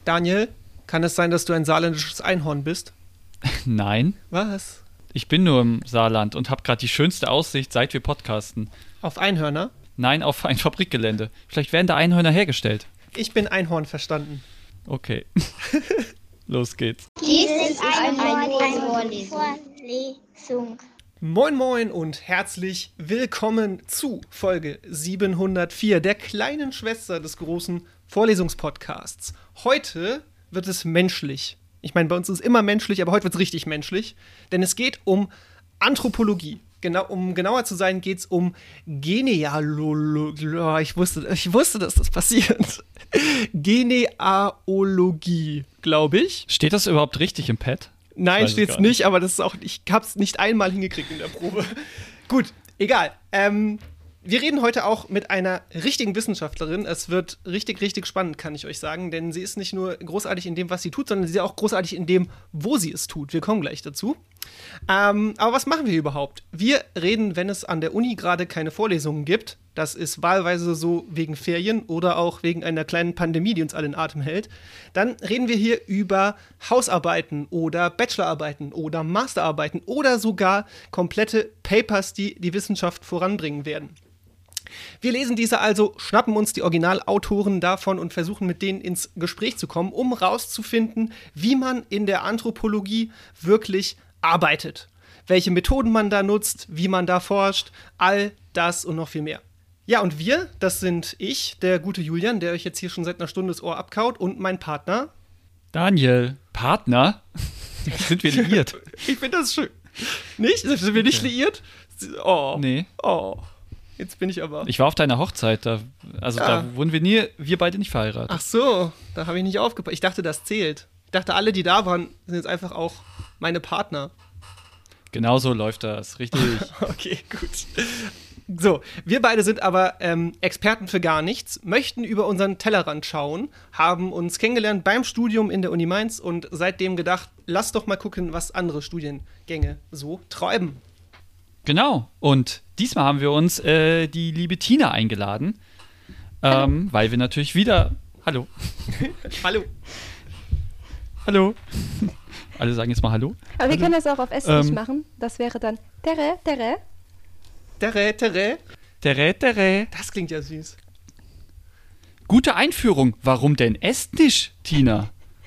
Daniel, kann es sein, dass du ein saarländisches Einhorn bist? Nein. Was? Ich bin nur im Saarland und habe gerade die schönste Aussicht, seit wir podcasten. Auf Einhörner? Nein, auf ein Fabrikgelände. Vielleicht werden da Einhörner hergestellt. Ich bin Einhorn verstanden. Okay. Los geht's. Dies ist eine Vorlesung. Moin moin und herzlich willkommen zu Folge 704, der kleinen Schwester des großen Vorlesungspodcasts. Heute wird es menschlich. Ich meine, bei uns ist es immer menschlich, aber heute wird es richtig menschlich, denn es geht um Anthropologie. Genau, um genauer zu sein, geht es um Genealogie. Ich wusste, dass das passiert. Genealogie, glaube ich. Steht das überhaupt richtig im Pad? Nein, steht's nicht, aber das ist auch, ich hab's nicht einmal hingekriegt in der Probe. Gut, egal. Wir reden heute auch mit einer richtigen Wissenschaftlerin. Es wird richtig, richtig spannend, kann ich euch sagen, denn sie ist nicht nur großartig in dem, was sie tut, sondern sie ist auch großartig in dem, wo sie es tut. Wir kommen gleich dazu. Aber was machen wir hier überhaupt? Wir reden, wenn es an der Uni gerade keine Vorlesungen gibt. Das ist wahlweise so wegen Ferien oder auch wegen einer kleinen Pandemie, die uns alle in Atem hält. Dann reden wir hier über Hausarbeiten oder Bachelorarbeiten oder Masterarbeiten oder sogar komplette Papers, die die Wissenschaft voranbringen werden. Wir lesen diese also, schnappen uns die Originalautoren davon und versuchen mit denen ins Gespräch zu kommen, um rauszufinden, wie man in der Anthropologie wirklich arbeitet. Welche Methoden man da nutzt, wie man da forscht, all das und noch viel mehr. Ja, und wir, das sind ich, der gute Julian, der euch jetzt hier schon seit einer Stunde das Ohr abkaut, und mein Partner. Daniel, Partner? Sind wir liiert? Ich finde das schön. Nicht? Sind wir nicht liiert? Oh. Nee. Oh. Jetzt bin ich aber. Ich war auf deiner Hochzeit, da wurden wir beide nicht verheiratet. Ach so, da habe ich nicht aufgepasst. Ich dachte, das zählt. Ich dachte, alle, die da waren, sind jetzt einfach auch meine Partner. Genau so läuft das, richtig. Okay, gut. So, wir beide sind aber Experten für gar nichts, möchten über unseren Tellerrand schauen, haben uns kennengelernt beim Studium in der Uni Mainz und seitdem gedacht, lass doch mal gucken, was andere Studiengänge so treiben. Genau, und diesmal haben wir uns die liebe Tina eingeladen, weil wir natürlich wieder... Hallo. Hallo. Hallo. Alle sagen jetzt mal Hallo. Aber wir können das auch auf Estnisch machen. Das wäre dann Tere, Tere. Tere, Tere. Tere, Tere. Das klingt ja süß. Gute Einführung. Warum denn Estnisch, Tina?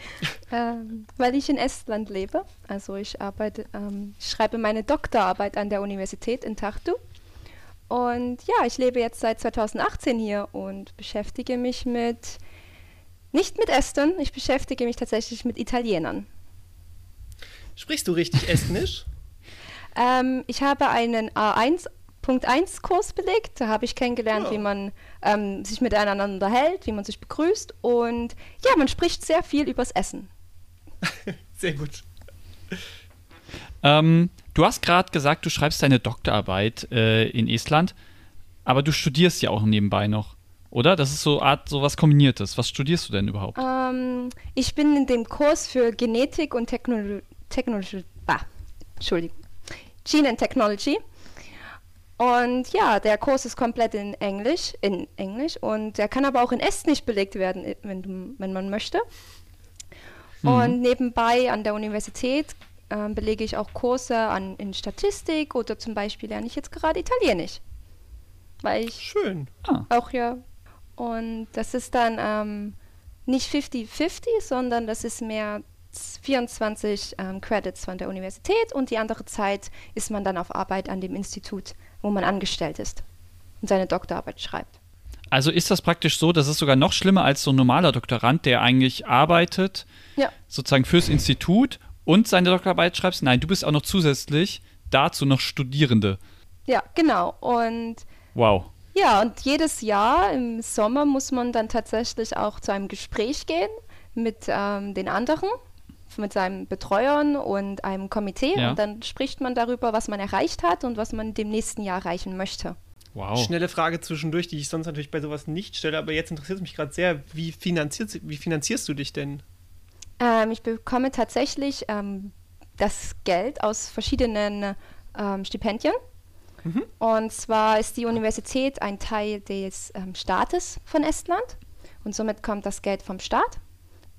Weil ich in Estland lebe. Also ich schreibe meine Doktorarbeit an der Universität in Tartu. Und ja, ich lebe jetzt seit 2018 hier und beschäftige mich nicht mit Esten, ich beschäftige mich tatsächlich mit Italienern. Sprichst du richtig Estnisch? Ich habe einen A1.1-Kurs belegt. Da habe ich kennengelernt, wie man sich miteinander unterhält, wie man sich begrüßt. Und ja, man spricht sehr viel übers Essen. Sehr gut. Du hast gerade gesagt, du schreibst deine Doktorarbeit in Estland, aber du studierst ja auch nebenbei noch, oder? Das ist so was Kombiniertes. Was studierst du denn überhaupt? Ich bin in dem Kurs für Genetik und Gene and Technology. Und ja, der Kurs ist komplett in Englisch und der kann aber auch in Estnisch belegt werden, wenn man möchte. Und nebenbei an der Universität belege ich auch Kurse in Statistik oder zum Beispiel lerne ich jetzt gerade Italienisch. Weil ich schön. Auch ja. Und das ist dann nicht 50-50, sondern das ist mehr 24 Credits von der Universität und die andere Zeit ist man dann auf Arbeit an dem Institut, wo man angestellt ist und seine Doktorarbeit schreibt. Also ist das praktisch so, das ist sogar noch schlimmer als so ein normaler Doktorand, der eigentlich arbeitet, sozusagen fürs Institut und seine Doktorarbeit schreibt? Nein, du bist auch noch zusätzlich dazu noch Studierende. Ja, genau. Und wow. Ja, und jedes Jahr im Sommer muss man dann tatsächlich auch zu einem Gespräch gehen mit den anderen, mit seinen Betreuern und einem Komitee. Ja. Und dann spricht man darüber, was man erreicht hat und was man dem nächsten Jahr erreichen möchte. Wow. Schnelle Frage zwischendurch, die ich sonst natürlich bei sowas nicht stelle, aber jetzt interessiert es mich gerade sehr, wie finanzierst du dich denn? Ich bekomme tatsächlich das Geld aus verschiedenen Stipendien. Und zwar ist die Universität ein Teil des Staates von Estland und somit kommt das Geld vom Staat.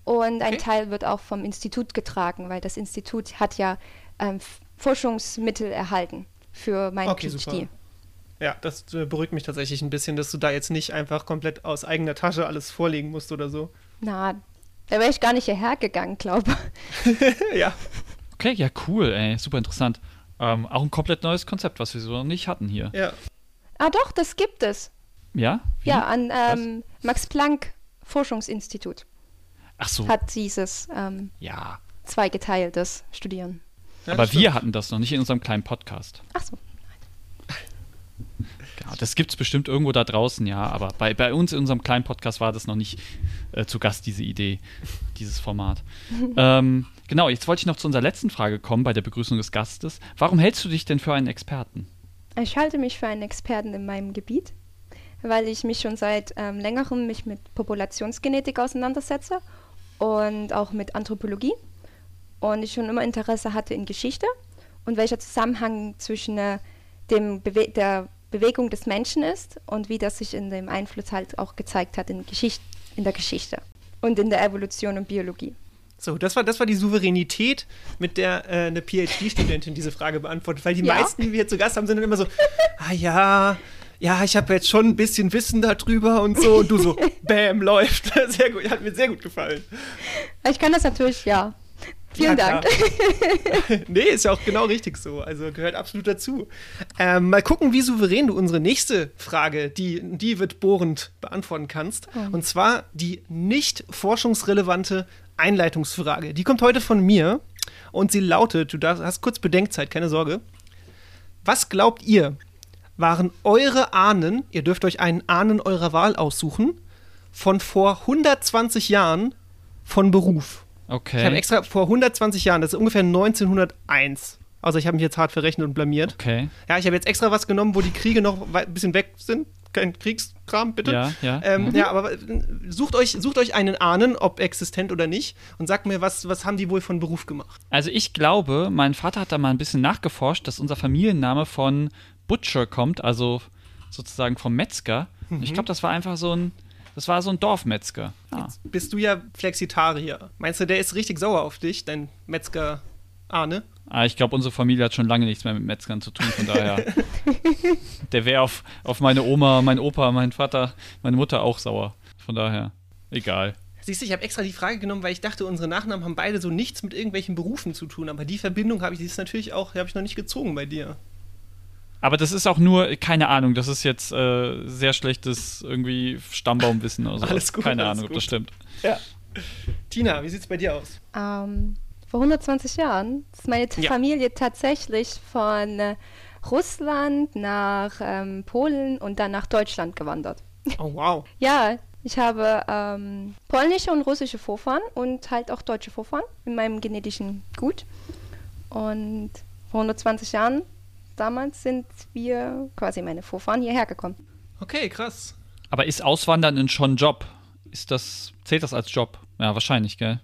Und ein Teil wird auch vom Institut getragen, weil das Institut hat ja Forschungsmittel erhalten für meinen PhD. Super. Ja, das beruhigt mich tatsächlich ein bisschen, dass du da jetzt nicht einfach komplett aus eigener Tasche alles vorlegen musst oder so. Na, da wäre ich gar nicht hierher gegangen, glaube ich. Ja. Okay, ja, cool, ey, super interessant. Auch ein komplett neues Konzept, was wir so noch nicht hatten hier. Ja. Ah doch, das gibt es. Ja? Wie? Ja, an Max-Planck-Forschungsinstitut. Ach so. Hat dieses zweigeteiltes Studieren. Ja, aber wir hatten das noch nicht in unserem kleinen Podcast. Ach so. Genau, das gibt es bestimmt irgendwo da draußen, ja, aber bei uns in unserem kleinen Podcast war das noch nicht zu Gast, diese Idee, dieses Format. Genau, jetzt wollte ich noch zu unserer letzten Frage kommen bei der Begrüßung des Gastes. Warum hältst du dich denn für einen Experten? Ich halte mich für einen Experten in meinem Gebiet, weil ich mich schon seit längerem mit Populationsgenetik auseinandersetze und auch mit Anthropologie und ich schon immer Interesse hatte in Geschichte und welcher Zusammenhang zwischen der Bewegung des Menschen ist und wie das sich in dem Einfluss halt auch gezeigt hat in der Geschichte und in der Evolution und Biologie. So, das war die Souveränität, mit der eine PhD-Studentin diese Frage beantwortet, weil die meisten, die wir hier zu Gast haben, sind dann immer so, ich habe jetzt schon ein bisschen Wissen darüber und so und du so, bam, läuft. Sehr gut, hat mir sehr gut gefallen. Ich kann das natürlich, ja. Vielen Dank. Nee, ist ja auch genau richtig so. Also gehört absolut dazu. Mal gucken, wie souverän du unsere nächste Frage, die wird bohrend beantworten kannst. Und zwar die nicht forschungsrelevante Einleitungsfrage. Die kommt heute von mir und sie lautet, hast kurz Bedenkzeit, keine Sorge. Was glaubt ihr, waren eure Ahnen, ihr dürft euch einen Ahnen eurer Wahl aussuchen, von vor 120 Jahren von Beruf? Okay. Ich habe extra vor 120 Jahren, das ist ungefähr 1901. Also ich habe mich jetzt hart verrechnet und blamiert. Okay. Ja, ich habe jetzt extra was genommen, wo die Kriege noch ein bisschen weg sind. Kein Kriegskram, bitte. Ja. Ja, aber sucht euch einen Ahnen, ob existent oder nicht, und sagt mir, was haben die wohl von Beruf gemacht? Also ich glaube, mein Vater hat da mal ein bisschen nachgeforscht, dass unser Familienname von Butcher kommt, also sozusagen vom Metzger. Ich glaube, das war einfach so ein Dorfmetzger. Jetzt bist du ja Flexitarier. Meinst du, der ist richtig sauer auf dich, dein Metzger Ahne? Ich glaube, unsere Familie hat schon lange nichts mehr mit Metzgern zu tun, von daher. Der wäre auf meine Oma, meinen Opa, meinen Vater, meine Mutter auch sauer. Von daher, egal. Siehst du, ich habe extra die Frage genommen, weil ich dachte, unsere Nachnamen haben beide so nichts mit irgendwelchen Berufen zu tun. Aber die Verbindung habe ich noch nicht gezogen bei dir. Aber das ist auch nur, keine Ahnung, das ist jetzt sehr schlechtes irgendwie Stammbaumwissen oder so. Alles gut, keine alles Ahnung, gut. ob das stimmt. Ja. Tina, wie sieht's bei dir aus? Vor 120 Jahren ist meine Familie tatsächlich von Russland nach Polen und dann nach Deutschland gewandert. Oh, wow. Ja, ich habe polnische und russische Vorfahren und halt auch deutsche Vorfahren in meinem genetischen Gut. Und vor 120 Jahren damals sind wir, quasi meine Vorfahren, hierher gekommen. Okay, krass. Aber ist Auswandern schon ein Job? Zählt das als Job? Ja, wahrscheinlich, gell?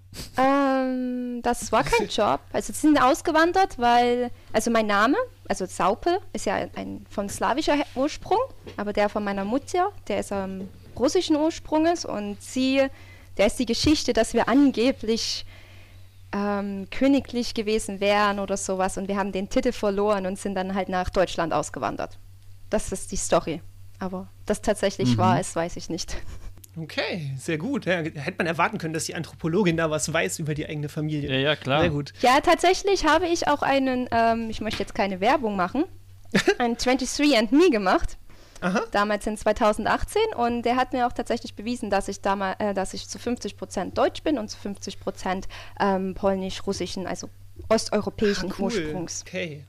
Das war kein Job. Also sie sind ausgewandert, weil, also mein Name, also Saupe, ist ja von slawischer Ursprung, aber der von meiner Mutter, der ist russischen Ursprunges und der ist die Geschichte, dass wir angeblich königlich gewesen wären oder sowas und wir haben den Titel verloren und sind dann halt nach Deutschland ausgewandert. Das ist die Story. Aber das tatsächlich wahr ist, weiß ich nicht. Okay, sehr gut. Ja, hätte man erwarten können, dass die Anthropologin da was weiß über die eigene Familie. Ja, klar. Sehr gut. Ja, tatsächlich habe ich auch einen, ich möchte jetzt keine Werbung machen, einen 23andMe gemacht. Aha. Damals in 2018 und der hat mir auch tatsächlich bewiesen, dass ich zu 50% Deutsch bin und zu 50% polnisch-russischen, also osteuropäischen Ursprungs. Okay.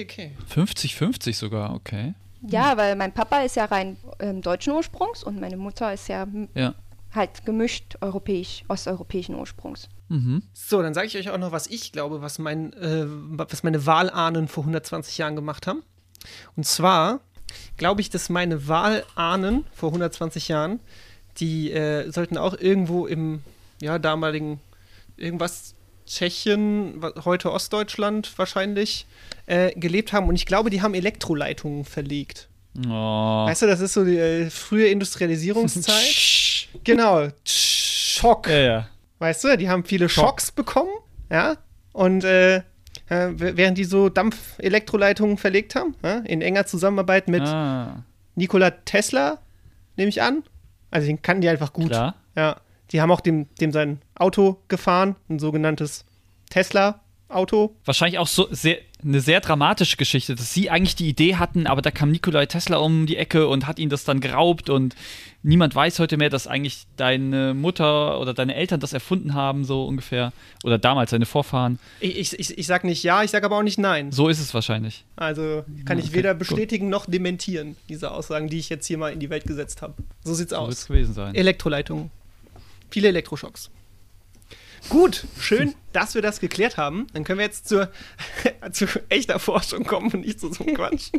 50-50 sogar, okay. Ja, weil mein Papa ist ja rein deutschen Ursprungs und meine Mutter ist ja halt gemischt osteuropäischen Ursprungs. Mhm. So, dann sage ich euch auch noch, was ich glaube, was meine Wahlahnen vor 120 Jahren gemacht haben. Und zwar glaube ich, dass meine Wahlahnen vor 120 Jahren, die sollten auch irgendwo im damaligen irgendwas Tschechien, heute Ostdeutschland wahrscheinlich, gelebt haben. Und ich glaube, die haben Elektroleitungen verlegt. Oh. Weißt du, das ist so die frühe Industrialisierungszeit. Genau. Schock. Ja. weißt du, die haben viele Schocks bekommen, ja, und während die so Dampfelektroleitungen verlegt haben, ja? In enger Zusammenarbeit mit Nikola Tesla, nehme ich an. Also den kannten die einfach gut. Klar. Ja, die haben auch dem sein Auto gefahren, ein sogenanntes Tesla-Auto. Wahrscheinlich auch eine sehr dramatische Geschichte, dass sie eigentlich die Idee hatten, aber da kam Nikola Tesla um die Ecke und hat ihnen das dann geraubt und niemand weiß heute mehr, dass eigentlich deine Mutter oder deine Eltern das erfunden haben, so ungefähr. Oder damals deine Vorfahren. Ich sag nicht ja, ich sag aber auch nicht nein. So ist es wahrscheinlich. Also kann ich weder bestätigen noch dementieren, diese Aussagen, die ich jetzt hier mal in die Welt gesetzt habe. So sieht's aus. So wird's gewesen sein. Elektroleitungen. Viele Elektroschocks. Gut, schön, dass wir das geklärt haben. Dann können wir jetzt zu echter Forschung kommen und nicht zu so einem Quatsch.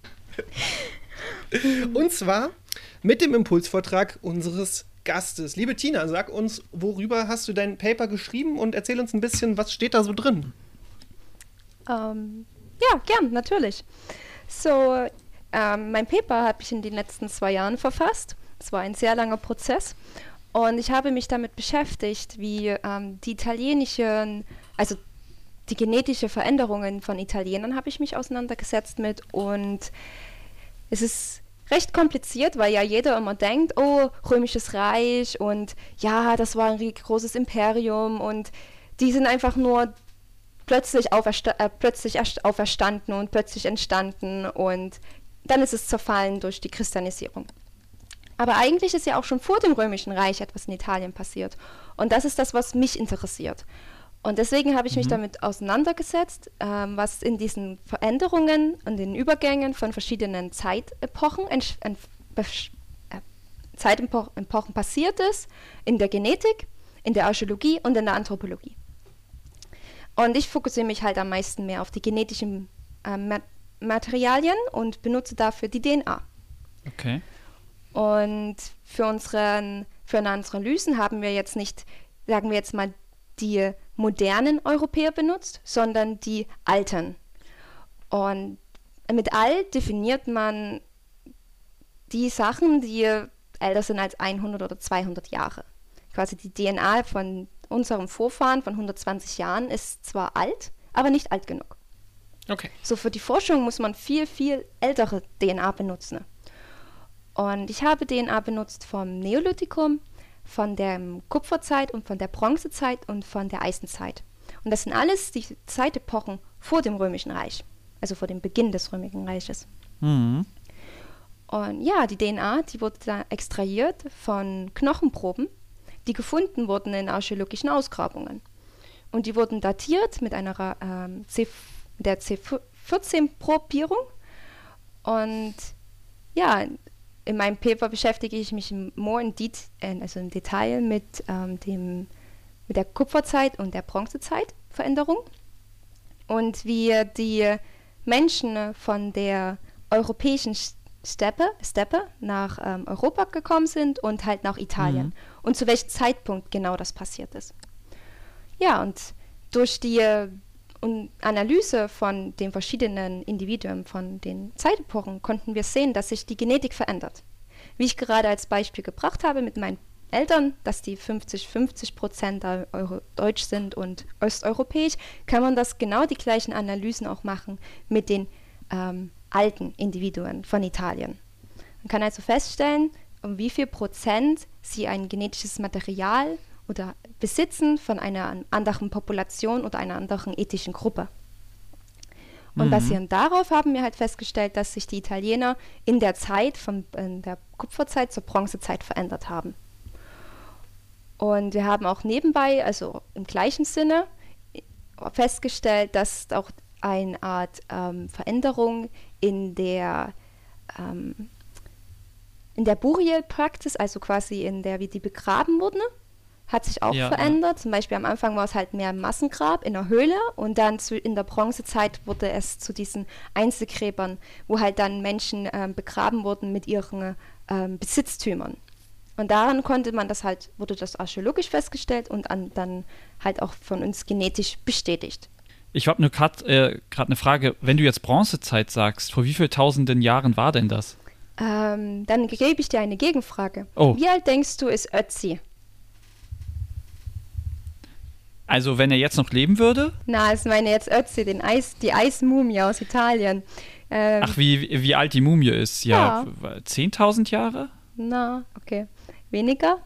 Und zwar mit dem Impulsvortrag unseres Gastes. Liebe Tina, sag uns, worüber hast du dein Paper geschrieben und erzähl uns ein bisschen, was steht da so drin? Ja, gern, natürlich. So, mein Paper habe ich in den letzten 2 Jahren verfasst. Es war ein sehr langer Prozess. Und ich habe mich damit beschäftigt, wie die genetische Veränderungen von Italienern habe ich mich auseinandergesetzt mit. Und es ist recht kompliziert, weil ja jeder immer denkt, oh, Römisches Reich und ja, das war ein großes Imperium und die sind einfach nur plötzlich erst auferstanden und plötzlich entstanden und dann ist es zerfallen durch die Christianisierung. Aber eigentlich ist ja auch schon vor dem Römischen Reich etwas in Italien passiert. Und das ist das, was mich interessiert. Und deswegen habe ich mich damit auseinandergesetzt, was in diesen Veränderungen und den Übergängen von verschiedenen Zeitepochen passiert ist, in der Genetik, in der Archäologie und in der Anthropologie. Und ich fokussiere mich halt am meisten mehr auf die genetischen Materialien und benutze dafür die DNA. Okay. Und für unsere Analysen haben wir jetzt nicht, sagen wir jetzt mal, die modernen Europäer benutzt, sondern die alten. Und mit alt definiert man die Sachen, die älter sind als 100 oder 200 Jahre. Quasi die DNA von unserem Vorfahren von 120 Jahren ist zwar alt, aber nicht alt genug. Okay. So für die Forschung muss man viel, viel ältere DNA benutzen. Und ich habe DNA benutzt vom Neolithikum, von der Kupferzeit und von der Bronzezeit und von der Eisenzeit. Und das sind alles die Zeitepochen vor dem Römischen Reich, also vor dem Beginn des Römischen Reiches. Mhm. Und ja, die DNA, die wurde da extrahiert von Knochenproben, die gefunden wurden in archäologischen Ausgrabungen. Und die wurden datiert mit einer der C14-Probierung. Und ja, in meinem Paper beschäftige ich mich im Detail mit der Kupferzeit und der Bronzezeitveränderung und wie die Menschen von der europäischen Steppe nach Europa gekommen sind und halt nach Italien und zu welchem Zeitpunkt genau das passiert ist. Ja, und durch die Analyse von den verschiedenen Individuen von den Zeitepochen konnten wir sehen, dass sich die Genetik verändert. Wie ich gerade als Beispiel gebracht habe mit meinen Eltern, dass die 50% deutsch sind und osteuropäisch, kann man das genau die gleichen Analysen auch machen mit den alten Individuen von Italien. Man kann also feststellen, um wie viel Prozent sie ein genetisches Material oder besitzen von einer anderen Population oder einer anderen ethischen Gruppe. Und basierend darauf haben wir halt festgestellt, dass sich die Italiener in der Zeit von der Kupferzeit zur Bronzezeit verändert haben. Und wir haben auch nebenbei, also im gleichen Sinne, festgestellt, dass auch eine Art Veränderung in der Burial-Praxis, also quasi in der, wie die begraben wurden, hat sich auch verändert. Zum Beispiel am Anfang war es halt mehr ein Massengrab in der Höhle und dann in der Bronzezeit wurde es zu diesen Einzelgräbern, wo halt dann Menschen begraben wurden mit ihren Besitztümern. Und daran wurde das archäologisch festgestellt und dann halt auch von uns genetisch bestätigt. Ich habe nur gerade eine Frage. Wenn du jetzt Bronzezeit sagst, vor wie vielen tausenden Jahren war denn das? Dann gebe ich dir eine Gegenfrage. Oh. Wie alt denkst du, ist Ötzi? Also wenn er jetzt noch leben würde? Na, ich meine jetzt Ötzi, die Eismumie aus Italien. Ach, wie alt die Mumie ist. Ja, 10.000 Jahre? Na, okay. Weniger?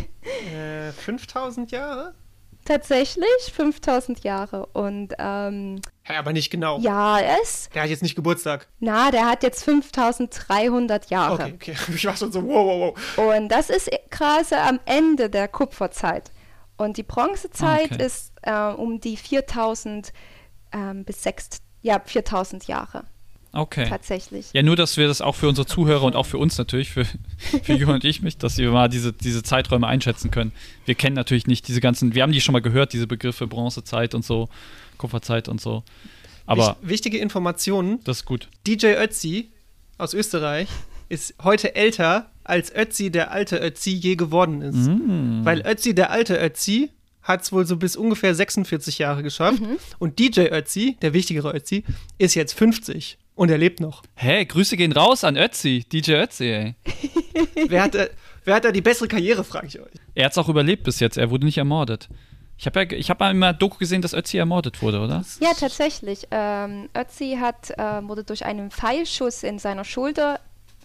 5.000 Jahre? Tatsächlich 5.000 Jahre. Und, aber nicht genau. Ja, Der hat jetzt nicht Geburtstag. Na, der hat jetzt 5.300 Jahre. Okay. Ich war schon so, wow. Und das ist quasi am Ende der Kupferzeit. Und die Bronzezeit ist um die 4.000 bis 4.000 Jahre. Okay. Tatsächlich. Ja, nur, dass wir das auch für unsere Zuhörer und auch für uns natürlich, für Jürgen und ich, dass wir mal diese Zeiträume einschätzen können. Wir kennen natürlich nicht diese ganzen, wir haben die schon mal gehört, diese Begriffe Bronzezeit und so, Kupferzeit und so. Aber wichtige Informationen. Das ist gut. DJ Ötzi aus Österreich ist heute älter, als Ötzi, der alte Ötzi, je geworden ist. Weil Ötzi, der alte Ötzi, hat es wohl so bis ungefähr 46 Jahre geschafft. Und DJ Ötzi, der wichtigere Ötzi, ist jetzt 50. Und er lebt noch. Hey, Grüße gehen raus an Ötzi, DJ Ötzi, ey. Wer hat da die bessere Karriere, frage ich euch. Er hat es auch überlebt bis jetzt, er wurde nicht ermordet. Ich hab mal immer Doku gesehen, dass Ötzi ermordet wurde, oder? Ja, tatsächlich. Ötzi wurde durch einen Pfeilschuss in seiner Schulter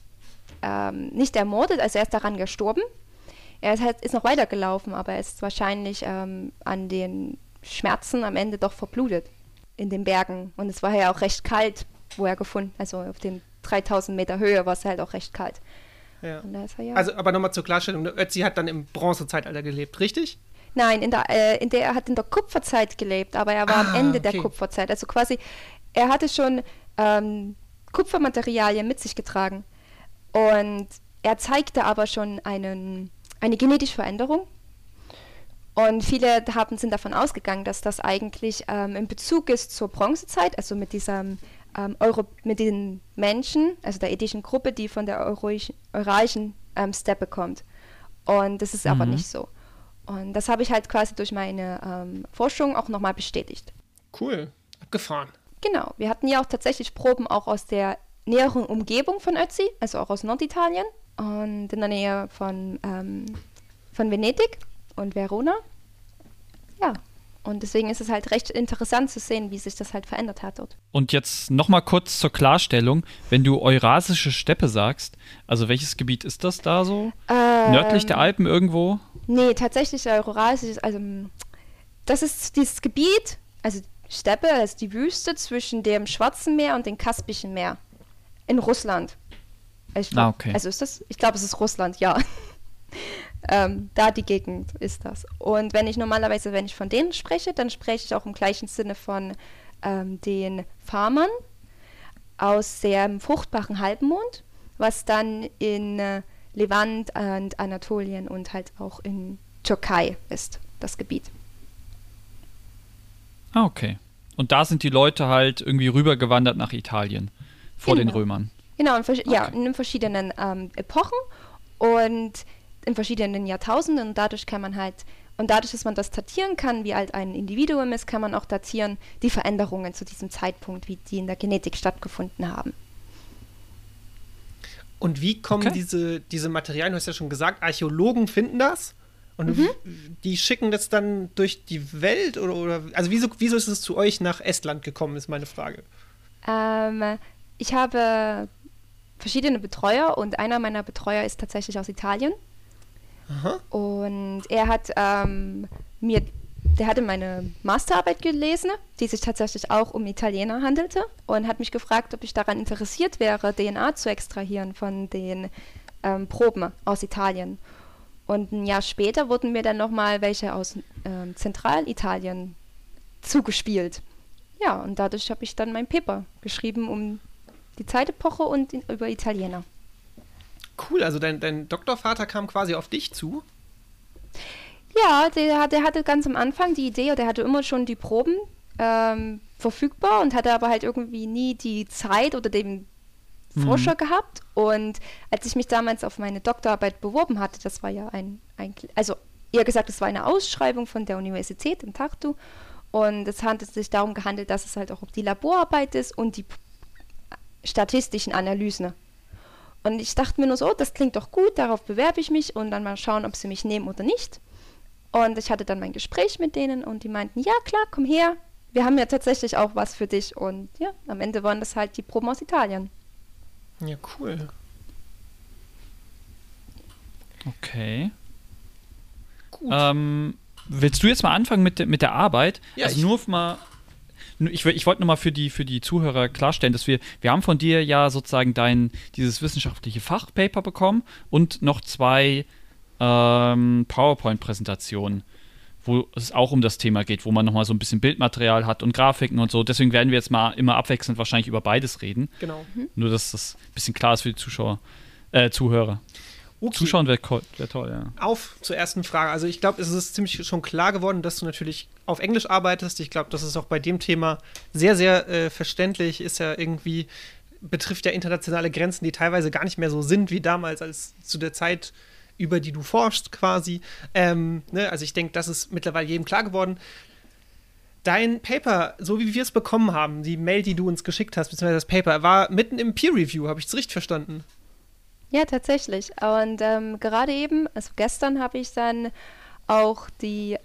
nicht ermordet, also er ist daran gestorben. Er ist noch weitergelaufen, aber er ist wahrscheinlich an den Schmerzen am Ende doch verblutet in den Bergen. Und es war ja auch recht kalt, wo er gefunden, also auf den 3.000 Meter Höhe war es halt auch recht kalt. Ja. Und da ist er, Also, aber nochmal zur Klarstellung, Ötzi hat dann im Bronzezeitalter gelebt, richtig? Nein, er hat in der Kupferzeit gelebt, aber er war am Ende der Kupferzeit. Also quasi, er hatte schon Kupfermaterialien mit sich getragen. Und er zeigte aber schon eine genetische Veränderung. Und viele sind davon ausgegangen, dass das eigentlich in Bezug ist zur Bronzezeit, also mit mit den Menschen, also der ethischen Gruppe, die von der Eurasischen Steppe kommt. Und das ist aber nicht so. Und das habe ich halt quasi durch meine Forschung auch nochmal bestätigt. Cool, abgefahren. Genau, wir hatten ja auch tatsächlich Proben auch aus der näheren Umgebung von Ötzi, also auch aus Norditalien und in der Nähe von Venedig und Verona. Ja, und deswegen ist es halt recht interessant zu sehen, wie sich das halt verändert hat dort. Und jetzt nochmal kurz zur Klarstellung, wenn du Eurasische Steppe sagst, also welches Gebiet ist das da so? Nördlich der Alpen irgendwo? Nee, tatsächlich Eurasisch, also das ist dieses Gebiet, also Steppe, also die Wüste zwischen dem Schwarzen Meer und dem Kaspischen Meer in Russland. Okay. Also ich glaube, es ist Russland, ja. Da die Gegend ist das. Und wenn ich von denen spreche, dann spreche ich auch im gleichen Sinne von den Farmern aus dem fruchtbaren Halbmond, was dann in Levant und Anatolien und halt auch in Türkei ist, das Gebiet. Okay. Und da sind die Leute halt irgendwie rübergewandert nach Italien vor den Römern. Genau, in verschiedenen Epochen und in verschiedenen Jahrtausenden und dadurch, dass man das datieren kann, wie alt ein Individuum ist, kann man auch datieren die Veränderungen zu diesem Zeitpunkt, wie die in der Genetik stattgefunden haben. Und wie kommen diese Materialien, du hast ja schon gesagt, Archäologen finden das und die schicken das dann durch die Welt oder also wieso ist es zu euch nach Estland gekommen, ist meine Frage. Ich habe verschiedene Betreuer und einer meiner Betreuer ist tatsächlich aus Italien. Aha. Und er hat der hatte meine Masterarbeit gelesen, die sich tatsächlich auch um Italiener handelte und hat mich gefragt, ob ich daran interessiert wäre, DNA zu extrahieren von den Proben aus Italien. Und ein Jahr später wurden mir dann nochmal welche aus Zentralitalien zugespielt. Ja, und dadurch habe ich dann mein Paper geschrieben um die Zeitepoche und über Italiener. Cool, also dein Doktorvater kam quasi auf dich zu? Ja, der hatte ganz am Anfang die Idee, der hatte immer schon die Proben verfügbar und hatte aber halt irgendwie nie die Zeit oder den Forscher gehabt. Und als ich mich damals auf meine Doktorarbeit beworben hatte, das war ja es war eine Ausschreibung von der Universität in Tartu und es hat sich darum gehandelt, dass es halt auch die Laborarbeit ist und die statistischen Analysen. Und ich dachte mir nur so, das klingt doch gut, darauf bewerbe ich mich und dann mal schauen, ob sie mich nehmen oder nicht. Und ich hatte dann mein Gespräch mit denen und die meinten, ja klar, komm her, wir haben ja tatsächlich auch was für dich. Und ja, am Ende waren das halt die Proben aus Italien. Ja, cool. Okay. Gut. Willst du jetzt mal anfangen mit der Arbeit? Ja, also ich wollte nur mal für die Zuhörer klarstellen, dass wir haben von dir ja sozusagen dieses wissenschaftliche Fachpaper bekommen und noch 2 PowerPoint-Präsentationen, wo es auch um das Thema geht, wo man nochmal so ein bisschen Bildmaterial hat und Grafiken und so. Deswegen werden wir jetzt mal immer abwechselnd wahrscheinlich über beides reden. Genau. Nur, dass das ein bisschen klar ist für die Zuhörer. Okay. Zuschauen wäre toll, ja. Auf zur ersten Frage. Also ich glaube, es ist ziemlich schon klar geworden, dass du natürlich auf Englisch arbeitest. Ich glaube, das ist auch bei dem Thema sehr, sehr verständlich. Ist ja irgendwie, betrifft ja internationale Grenzen, die teilweise gar nicht mehr so sind wie damals, als zu der Zeit, über die du forschst quasi. Also ich denke, das ist mittlerweile jedem klar geworden. Dein Paper, so wie wir es bekommen haben, die Mail, die du uns geschickt hast, beziehungsweise das Paper, war mitten im Peer-Review. Habe ich es richtig verstanden? Ja, tatsächlich. Und gerade eben, also gestern, habe ich dann auch die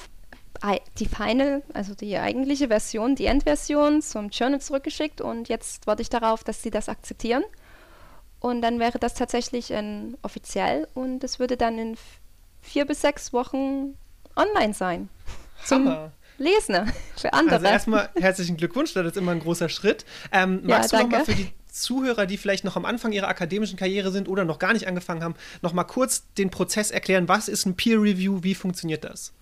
Final, also die eigentliche Version, die Endversion zum Journal zurückgeschickt und jetzt warte ich darauf, dass sie das akzeptieren. Und dann wäre das tatsächlich offiziell und es würde dann in 4 bis 6 Wochen online sein. Zum Lesen für andere. Also erstmal herzlichen Glückwunsch, das ist immer ein großer Schritt. Magst du nochmal für die Zuhörer, die vielleicht noch am Anfang ihrer akademischen Karriere sind oder noch gar nicht angefangen haben, nochmal kurz den Prozess erklären, was ist ein Peer Review, wie funktioniert das?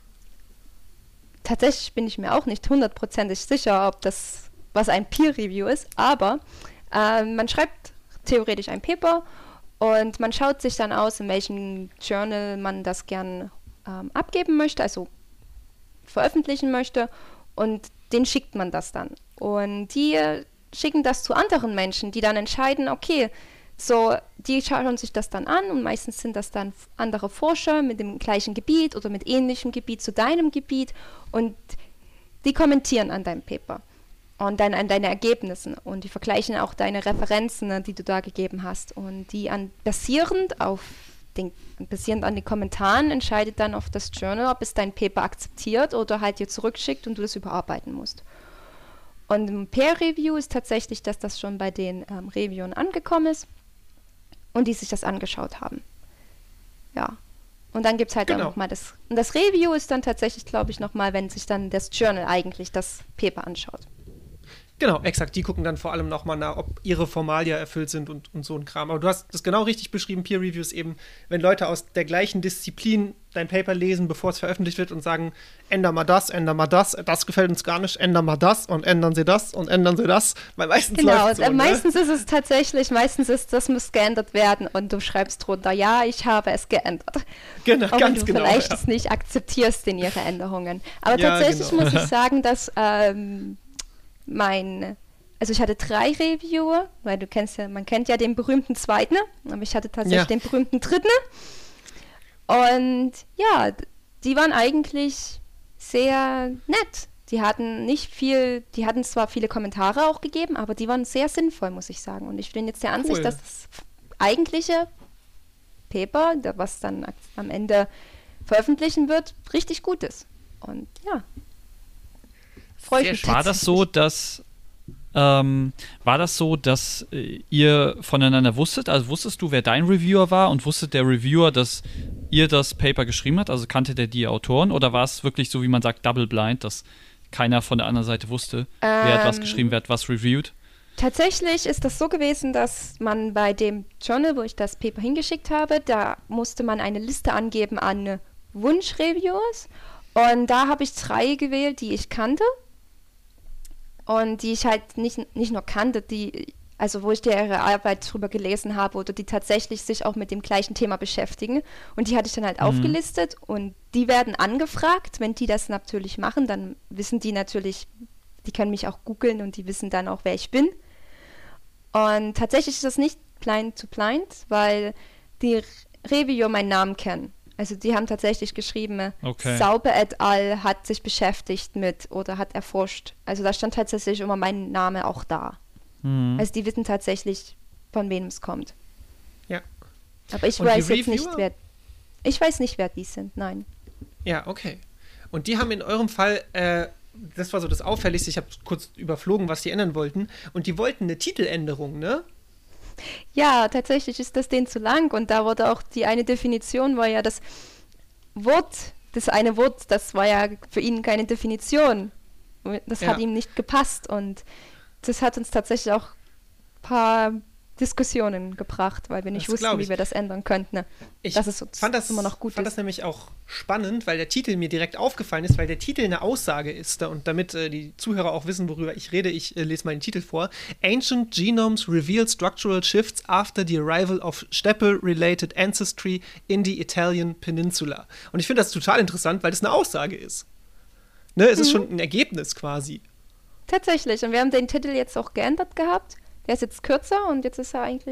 Tatsächlich bin ich mir auch nicht 100% sicher, was ein Peer Review ist, aber man schreibt theoretisch ein Paper und man schaut sich dann aus, in welchem Journal man das gern abgeben möchte, also veröffentlichen möchte und den schickt man das dann. Und die schicken das zu anderen Menschen, die dann entscheiden, okay, so, die schauen sich das dann an und meistens sind das dann andere Forscher mit dem gleichen Gebiet oder mit ähnlichem Gebiet zu deinem Gebiet und die kommentieren an deinem Paper und dann an deine Ergebnissen und die vergleichen auch deine Referenzen, die du da gegeben hast und die basierend an den Kommentaren entscheidet dann auf das Journal, ob es dein Paper akzeptiert oder halt dir zurückschickt und du das überarbeiten musst. Und im Peer-Review ist tatsächlich, dass das schon bei den Reviewern angekommen ist und die sich das angeschaut haben. Ja. Und dann gibt es halt auch nochmal das. Und das Review ist dann tatsächlich, glaube ich, nochmal, wenn sich dann das Journal eigentlich das Paper anschaut. Genau, exakt. Die gucken dann vor allem nochmal nach, ob ihre Formalien erfüllt sind und so ein Kram. Aber du hast das genau richtig beschrieben, Peer Reviews eben, wenn Leute aus der gleichen Disziplin dein Paper lesen, bevor es veröffentlicht wird und sagen, änder mal das gefällt uns gar nicht, änder mal das und ändern Sie das und ändern Sie das. Weil meistens läuft so, meistens ist es tatsächlich, das muss geändert werden und du schreibst drunter, ja, ich habe es geändert. Genau, auch ganz wenn du genau. Vielleicht es nicht akzeptierst in ihre Änderungen. Aber tatsächlich muss ich sagen, dass also ich hatte 3 Reviewer, weil man kennt ja den berühmten 2., aber ich hatte tatsächlich den berühmten 3. Und ja, die waren eigentlich sehr nett. Die hatten zwar viele Kommentare auch gegeben, aber die waren sehr sinnvoll, muss ich sagen. Und ich bin jetzt der Ansicht, dass das eigentliche Paper, was dann am Ende veröffentlichen wird, richtig gut ist. Und ja. War das so, dass ihr voneinander wusstet? Also wusstest du, wer dein Reviewer war und wusste der Reviewer, dass ihr das Paper geschrieben habt? Also kannte der die Autoren? Oder war es wirklich so, wie man sagt, double blind, dass keiner von der anderen Seite wusste, wer hat was geschrieben, wer hat was reviewed? Tatsächlich ist das so gewesen, dass man bei dem Journal, wo ich das Paper hingeschickt habe, da musste man eine Liste angeben an Wunschreviewers. Und da habe ich 3 gewählt, die ich kannte. Und die ich halt nicht nur kannte, also wo ich ihre Arbeit drüber gelesen habe oder die tatsächlich sich auch mit dem gleichen Thema beschäftigen. Und die hatte ich dann halt aufgelistet und die werden angefragt. Wenn die das natürlich machen, dann wissen die natürlich, die können mich auch googeln und die wissen dann auch, wer ich bin. Und tatsächlich ist das nicht blind to blind, weil die Reviewer meinen Namen kennen. Also die haben tatsächlich geschrieben, Sauber et al. Hat sich beschäftigt mit oder hat erforscht. Also da stand tatsächlich immer mein Name auch da. Also die wissen tatsächlich, von wem es kommt. Ja. Aber ich weiß jetzt nicht, wer die sind, nein. Ja, okay. Und die haben in eurem Fall, das war so das Auffälligste, ich habe kurz überflogen, was die ändern wollten, und die wollten eine Titeländerung, ne? Ja, tatsächlich ist das denen zu lang und da wurde auch die eine Definition, war ja das eine Wort, das war ja für ihn keine Definition. Das hat ihm nicht gepasst und das hat uns tatsächlich auch ein paar Diskussionen gebracht, weil wir nicht wussten, wie wir das ändern könnten. Ich fand das nämlich auch spannend, weil der Titel mir direkt aufgefallen ist, weil der Titel eine Aussage ist. Und damit die Zuhörer auch wissen, worüber ich rede, ich lese mal den Titel vor. Ancient Genomes Reveal Structural Shifts After the Arrival of Steppe-Related Ancestry in the Italian Peninsula. Und ich finde das total interessant, weil das eine Aussage ist. Ne? Es ist schon ein Ergebnis quasi. Tatsächlich. Und wir haben den Titel jetzt auch geändert gehabt. Der ist jetzt kürzer und jetzt ist er eigentlich.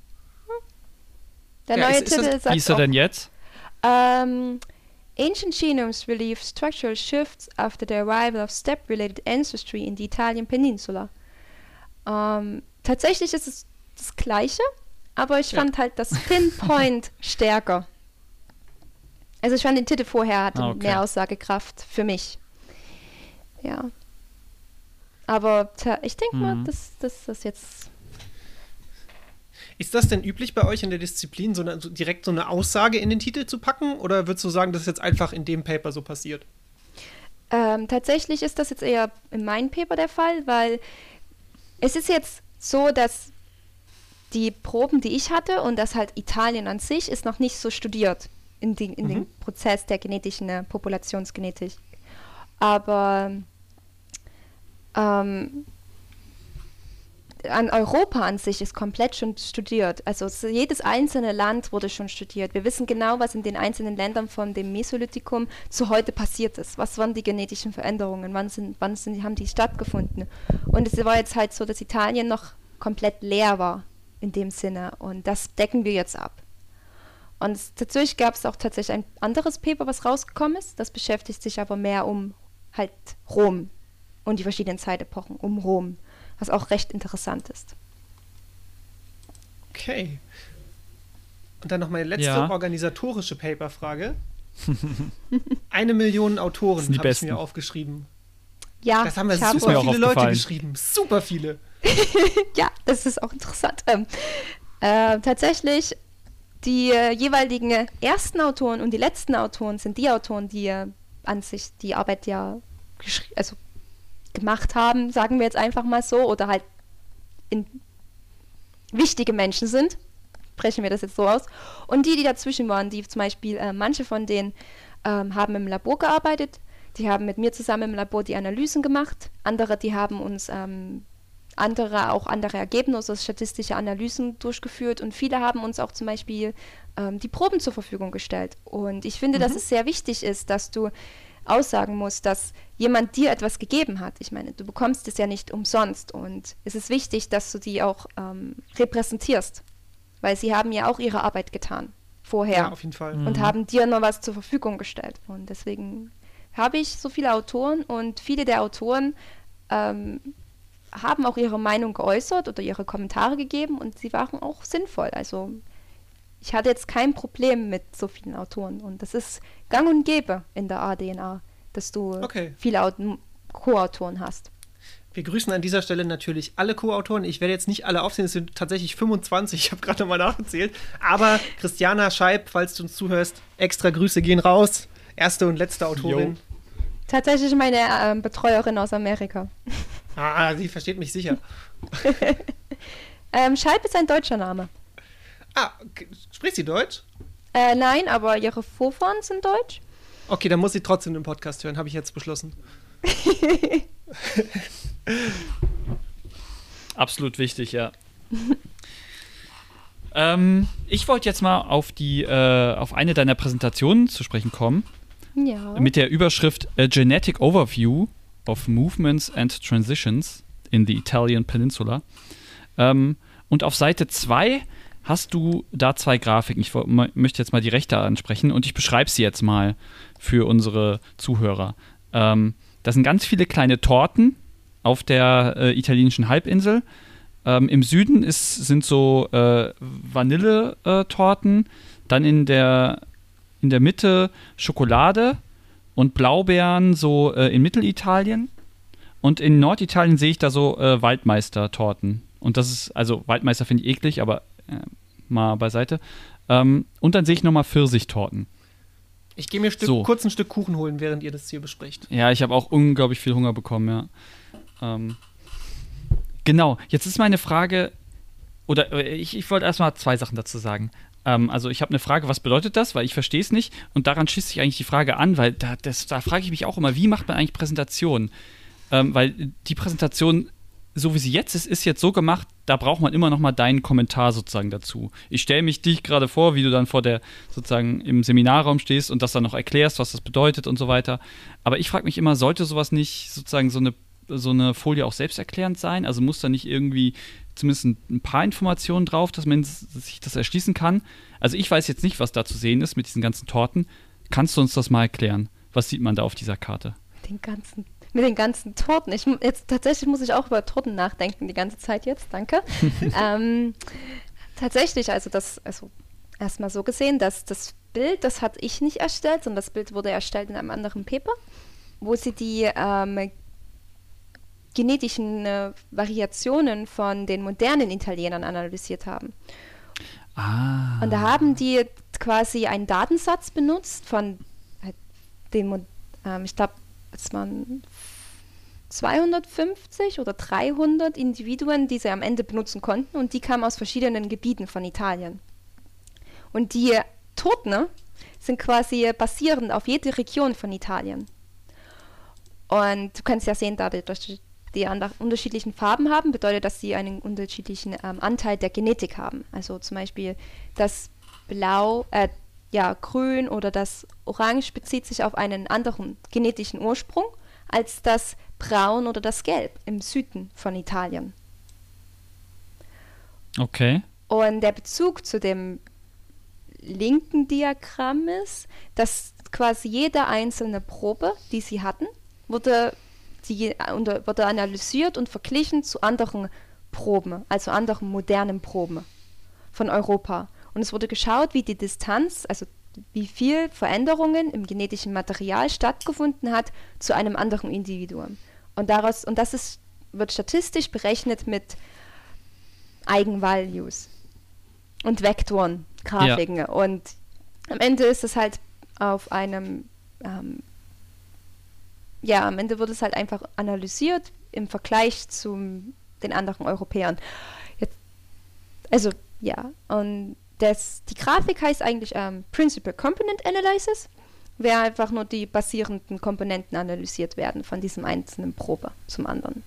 Der neue Titel sagt. Wie ist er denn jetzt? Ancient Genomes Relieve Structural Shifts After the Arrival of Steppe-Related Ancestry in the Italian Peninsula. Tatsächlich ist es das Gleiche, aber ich fand halt das Pinpoint stärker. Also ich fand den Titel vorher hatte mehr Aussagekraft für mich. Ja. Aber ich denke mal, dass das jetzt. Ist das denn üblich bei euch in der Disziplin, direkt so eine Aussage in den Titel zu packen? Oder würdest du sagen, das ist jetzt einfach in dem Paper so passiert? Tatsächlich ist das jetzt eher in meinem Paper der Fall, weil es ist jetzt so, dass die Proben, die ich hatte und das halt Italien an sich, ist noch nicht so studiert in dem Prozess der genetischen Populationsgenetik. Aber an Europa an sich ist komplett schon studiert. Also jedes einzelne Land wurde schon studiert. Wir wissen genau, was in den einzelnen Ländern von dem Mesolithikum zu heute passiert ist. Was waren die genetischen Veränderungen? Haben die stattgefunden? Und es war jetzt halt so, dass Italien noch komplett leer war in dem Sinne. Und das decken wir jetzt ab. Und natürlich gab es auch tatsächlich ein anderes Paper, was rausgekommen ist. Das beschäftigt sich aber mehr um halt Rom und die verschiedenen Zeitepochen um Rom, was auch recht interessant ist. Okay. Und dann noch meine letzte organisatorische Paperfrage. 1 Million Autoren habe ich mir aufgeschrieben. Ja, das haben super viele Leute geschrieben. Super viele. Ja, das ist auch interessant. Tatsächlich, die jeweiligen ersten Autoren und die letzten Autoren sind die Autoren, die an sich die Arbeit gemacht haben, sagen wir jetzt einfach mal so, oder halt wichtige Menschen sind, sprechen wir das jetzt so aus. Und die dazwischen waren, die zum Beispiel, manche von denen haben im Labor gearbeitet, die haben mit mir zusammen im Labor die Analysen gemacht, andere, die haben uns andere Ergebnisse, statistische Analysen durchgeführt und viele haben uns auch zum Beispiel die Proben zur Verfügung gestellt. Und ich finde, dass es sehr wichtig ist, dass du aussagen musst, dass jemand dir etwas gegeben hat. Ich meine, du bekommst es ja nicht umsonst und es ist wichtig, dass du die auch repräsentierst, weil sie haben ja auch ihre Arbeit getan vorher. Ja, auf jeden Fall. Und haben dir noch was zur Verfügung gestellt. Und deswegen habe ich so viele Autoren und viele der Autoren haben auch ihre Meinung geäußert oder ihre Kommentare gegeben und sie waren auch sinnvoll. Also ich hatte jetzt kein Problem mit so vielen Autoren und das ist gang und gäbe in der ADNA, dass du viele Co-Autoren hast. Wir grüßen an dieser Stelle natürlich alle Co-Autoren. Ich werde jetzt nicht alle aufzählen, es sind tatsächlich 25, ich habe gerade mal nachgezählt. Aber Christiana Scheib, falls du uns zuhörst, extra Grüße gehen raus. Erste und letzte Autorin. Jo. Tatsächlich meine Betreuerin aus Amerika. Sie versteht mich sicher. Scheib ist ein deutscher Name. Spricht sie Deutsch? Nein, aber ihre Vorfahren sind deutsch. Okay, dann muss sie trotzdem den Podcast hören, habe ich jetzt beschlossen. Absolut wichtig, ja. Ich wollte jetzt mal auf eine deiner Präsentationen zu sprechen kommen. Ja. Mit der Überschrift A Genetic Overview of Movements and Transitions in the Italian Peninsula. Und auf Seite 2 hast du da 2 Grafiken. Ich möchte jetzt mal die rechte ansprechen und ich beschreibe sie jetzt mal für unsere Zuhörer. Das sind ganz viele kleine Torten auf der italienischen Halbinsel. Im Süden sind so Vanilletorten, dann in der Mitte Schokolade und Blaubeeren so in Mittelitalien. Und in Norditalien sehe ich da so Waldmeister-Torten. Und das ist, also Waldmeister finde ich eklig, aber mal beiseite. Und dann sehe ich nochmal Pfirsichtorten. Ich gehe mir kurz ein Stück Kuchen holen, während ihr das hier besprecht. Ja, ich habe auch unglaublich viel Hunger bekommen, ja. Genau, jetzt ist meine Frage, oder ich wollte erstmal 2 Sachen dazu sagen. Also ich habe eine Frage, was bedeutet das? Weil ich verstehe es nicht. Und daran schließt sich eigentlich die Frage an, weil da frage ich mich auch immer, wie macht man eigentlich Präsentationen? Weil die Präsentation, so wie sie jetzt ist jetzt so gemacht, da braucht man immer noch mal deinen Kommentar sozusagen dazu. Ich stelle dich gerade vor, wie du dann vor der, sozusagen im Seminarraum stehst und das dann noch erklärst, was das bedeutet und so weiter. Aber ich frage mich immer, sollte sowas nicht sozusagen so eine Folie auch selbsterklärend sein? Also muss da nicht irgendwie zumindest ein paar Informationen drauf, dass man sich das erschließen kann? Also ich weiß jetzt nicht, was da zu sehen ist mit diesen ganzen Torten. Kannst du uns das mal erklären? Was sieht man da auf dieser Karte? Mit den ganzen Torten. Tatsächlich muss ich auch über Torten nachdenken die ganze Zeit jetzt, danke. Tatsächlich, also erstmal so gesehen, dass das Bild, das hatte ich nicht erstellt, sondern das Bild wurde erstellt in einem anderen Paper, wo sie die genetischen Variationen von den modernen Italienern analysiert haben. Und da haben die quasi einen Datensatz benutzt von den, ich glaube, es waren 250 oder 300 Individuen, die sie am Ende benutzen konnten, und die kamen aus verschiedenen Gebieten von Italien. Und die Torten sind quasi basierend auf jede Region von Italien. Und du kannst ja sehen, dadurch, dass die unterschiedlichen Farben haben, bedeutet, dass sie einen unterschiedlichen Anteil der Genetik haben. Also zum Beispiel das Grün oder das Orange bezieht sich auf einen anderen genetischen Ursprung als das Braun oder das Gelb im Süden von Italien. Okay. Und der Bezug zu dem linken Diagramm ist, dass quasi jede einzelne Probe, die sie hatten, wurde analysiert und verglichen zu anderen Proben, also anderen modernen Proben von Europa. Und es wurde geschaut, wie die Distanz, also wie viel Veränderungen im genetischen Material stattgefunden hat zu einem anderen Individuum. Und das wird statistisch berechnet mit Eigenvalues und Vektoren, Grafiken. Ja. Und am Ende ist es halt auf einem, am Ende wird es halt einfach analysiert im Vergleich zu den anderen Europäern. Und die Grafik heißt eigentlich Principal Component Analysis, where einfach nur die basierenden Komponenten analysiert werden von diesem einzelnen Probe zum anderen.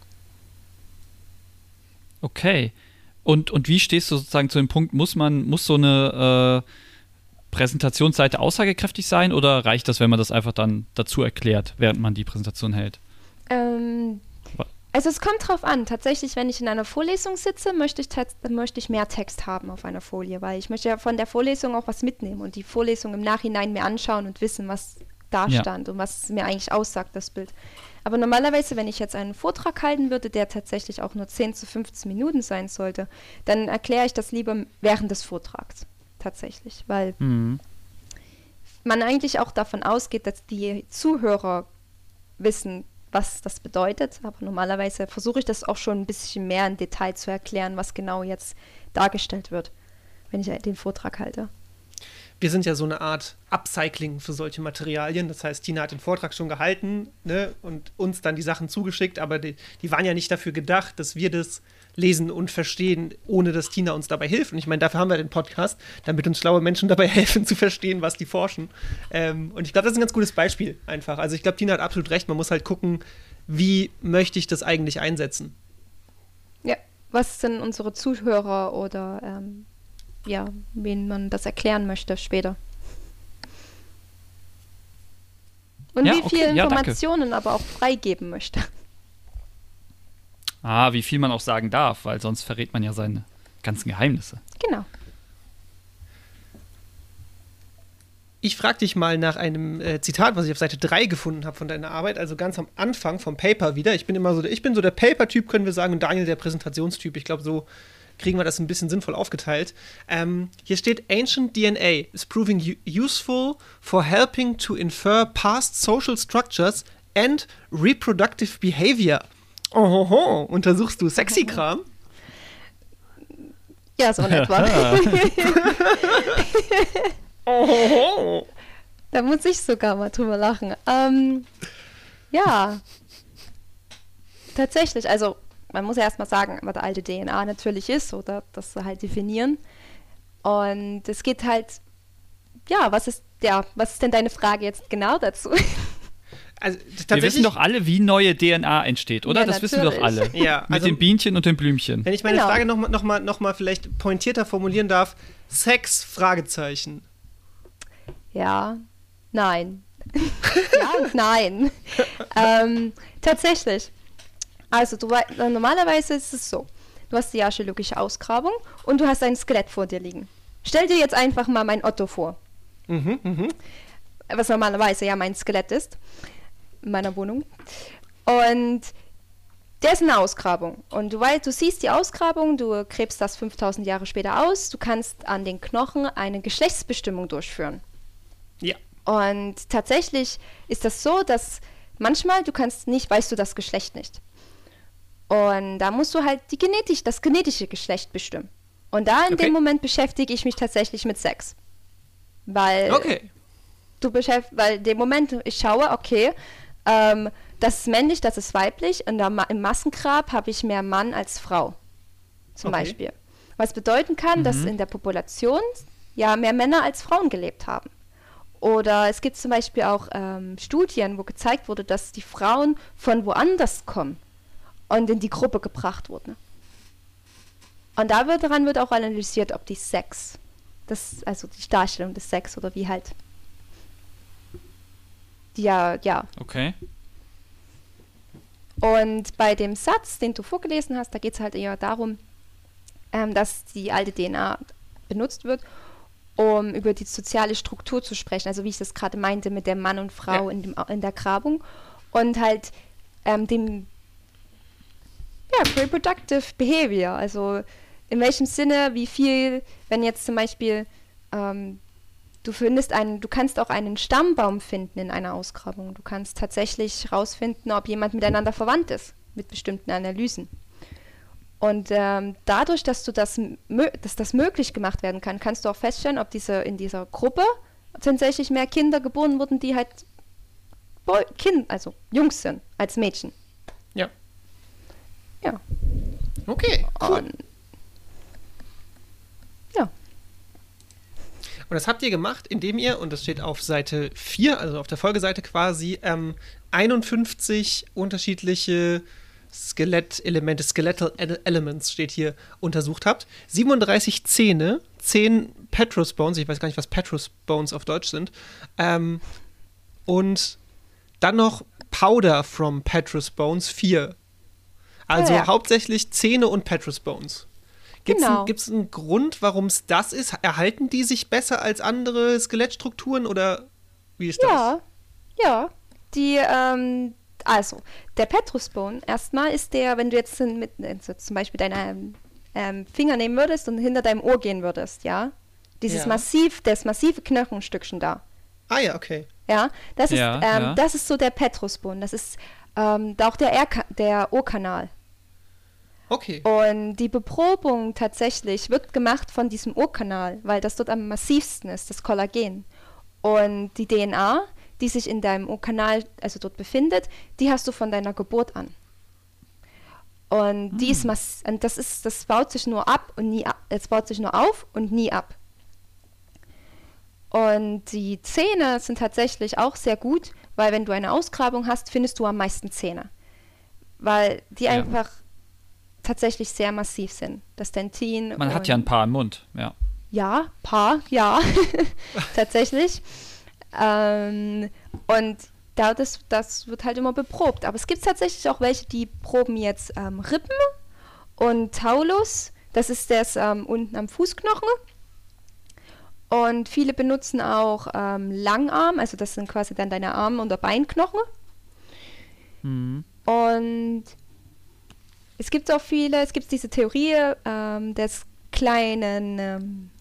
Okay. Und wie stehst du sozusagen zu dem Punkt, muss so eine Präsentationsseite aussagekräftig sein, oder reicht das, wenn man das einfach dann dazu erklärt, während man die Präsentation hält? Also es kommt drauf an. Tatsächlich, wenn ich in einer Vorlesung sitze, möchte ich mehr Text haben auf einer Folie, weil ich möchte ja von der Vorlesung auch was mitnehmen und die Vorlesung im Nachhinein mir anschauen und wissen, was da stand und was mir eigentlich aussagt, das Bild. Aber normalerweise, wenn ich jetzt einen Vortrag halten würde, der tatsächlich auch nur 10 zu 15 Minuten sein sollte, dann erkläre ich das lieber während des Vortrags. Tatsächlich, weil man eigentlich auch davon ausgeht, dass die Zuhörer wissen, was das bedeutet, aber normalerweise versuche ich das auch schon ein bisschen mehr im Detail zu erklären, was genau jetzt dargestellt wird, wenn ich den Vortrag halte. Wir sind ja so eine Art Upcycling für solche Materialien. Das heißt, Tina hat den Vortrag schon gehalten, ne, und uns dann die Sachen zugeschickt, aber die waren ja nicht dafür gedacht, dass wir das lesen und verstehen, ohne dass Tina uns dabei hilft. Und ich meine, dafür haben wir den Podcast, damit uns schlaue Menschen dabei helfen zu verstehen, was die forschen. Und ich glaube, das ist ein ganz gutes Beispiel einfach. Also ich glaube, Tina hat absolut recht. Man muss halt gucken, wie möchte ich das eigentlich einsetzen. Ja, was sind unsere Zuhörer oder wen man das erklären möchte später. Und wie viele Informationen aber auch freigeben möchte. Wie viel man auch sagen darf, weil sonst verrät man ja seine ganzen Geheimnisse. Genau. Ich frage dich mal nach einem Zitat, was ich auf Seite 3 gefunden habe von deiner Arbeit, also ganz am Anfang vom Paper wieder. Ich bin so der Paper-Typ, können wir sagen, und Daniel der Präsentationstyp. Ich glaube, so kriegen wir das ein bisschen sinnvoll aufgeteilt. Hier steht, Ancient DNA is proving useful for helping to infer past social structures and reproductive behavior. Ohoho, untersuchst du Sexy-Kram? Ja, so in etwa. Ohoho. Da muss ich sogar mal drüber lachen. Ja, tatsächlich, also man muss ja erstmal sagen, was alte DNA natürlich ist oder das halt definieren. Und es geht halt, was ist denn deine Frage jetzt genau dazu? Also, wir wissen doch alle, wie neue DNA entsteht, oder? Ja, das wissen wir doch alle. Ja, Mit dem Bienchen und dem Blümchen. Wenn ich meine Frage noch mal vielleicht pointierter formulieren darf, Sex, Fragezeichen. Ja, nein. Ja und nein. Tatsächlich. Also normalerweise ist es so, du hast die archäologische Ausgrabung und du hast ein Skelett vor dir liegen. Stell dir jetzt einfach mal mein Otto vor. Was normalerweise ja mein Skelett ist, in meiner Wohnung. Und der ist eine Ausgrabung. Und du siehst die Ausgrabung, du gräbst das 5000 Jahre später aus, du kannst an den Knochen eine Geschlechtsbestimmung durchführen. Ja. Und tatsächlich ist das so, dass manchmal weißt du das Geschlecht nicht. Und da musst du halt das genetische Geschlecht bestimmen. Und da in dem Moment beschäftige ich mich tatsächlich mit Sex. Weil weil in dem Moment ich schaue, okay, das ist männlich, das ist weiblich und im Massengrab habe ich mehr Mann als Frau. Zum Beispiel. Was bedeuten kann, dass in der Population ja mehr Männer als Frauen gelebt haben. Oder es gibt zum Beispiel auch Studien, wo gezeigt wurde, dass die Frauen von woanders kommen und in die Gruppe gebracht wurden. Und daran wird auch analysiert, ob die Sex, also die Darstellung des Sex oder wie halt. Ja. Okay. Und bei dem Satz, den du vorgelesen hast, da geht es halt eher darum, dass die alte DNA benutzt wird, um über die soziale Struktur zu sprechen. Also wie ich das gerade meinte mit der Mann und Frau in der Grabung. Und halt dem reproductive behavior. Also in welchem Sinne, wie viel, wenn jetzt zum Beispiel du kannst auch einen Stammbaum finden in einer Ausgrabung. Du kannst tatsächlich herausfinden, ob jemand miteinander verwandt ist, mit bestimmten Analysen. Und dadurch, dass das möglich gemacht werden kann, kannst du auch feststellen, ob in dieser Gruppe tatsächlich mehr Kinder geboren wurden, die halt also Jungs sind, als Mädchen. Ja. Ja. Okay, cool. Und das habt ihr gemacht, indem ihr, und das steht auf Seite 4, also auf der Folgeseite quasi, 51 unterschiedliche Skelettelemente, Skeletal Elements steht hier, untersucht habt. 37 Zähne, 10 Petrous Bones, ich weiß gar nicht, was Petrous Bones auf Deutsch sind, und dann noch Powder from Petrous Bones, 4. Also hauptsächlich Zähne und Petrous Bones. Gibt es einen Grund, warum es das ist? Erhalten die sich besser als andere Skelettstrukturen oder wie ist das? Ja. Also, der Petrous Bone erstmal ist wenn du jetzt zum Beispiel deinen Finger nehmen würdest und hinter deinem Ohr gehen würdest, ja? Das massive Knochenstückchen da. Ah ja, okay. Ja, das ist so der Petrous Bone. Das ist auch der Ohrkanal. Okay. Und die Beprobung tatsächlich wird gemacht von diesem Ohrkanal, weil das dort am massivsten ist, das Kollagen. Und die DNA, die sich in deinem Ohrkanal, also dort befindet, die hast du von deiner Geburt an. Und die ist das baut sich nur ab und nie ab. Es baut sich nur auf und nie ab. Und die Zähne sind tatsächlich auch sehr gut, weil wenn du eine Ausgrabung hast, findest du am meisten Zähne. Weil die einfach tatsächlich sehr massiv sind. Das Dentin. Man hat ja ein paar im Mund, ja. Ja, tatsächlich. Und das wird halt immer beprobt. Aber es gibt tatsächlich auch welche, die proben jetzt Rippen und Taulus. Das ist das unten am Fußknochen. Und viele benutzen auch Langarm, also das sind quasi dann deine Arm- oder Beinknochen. Und es gibt diese Theorie des kleinen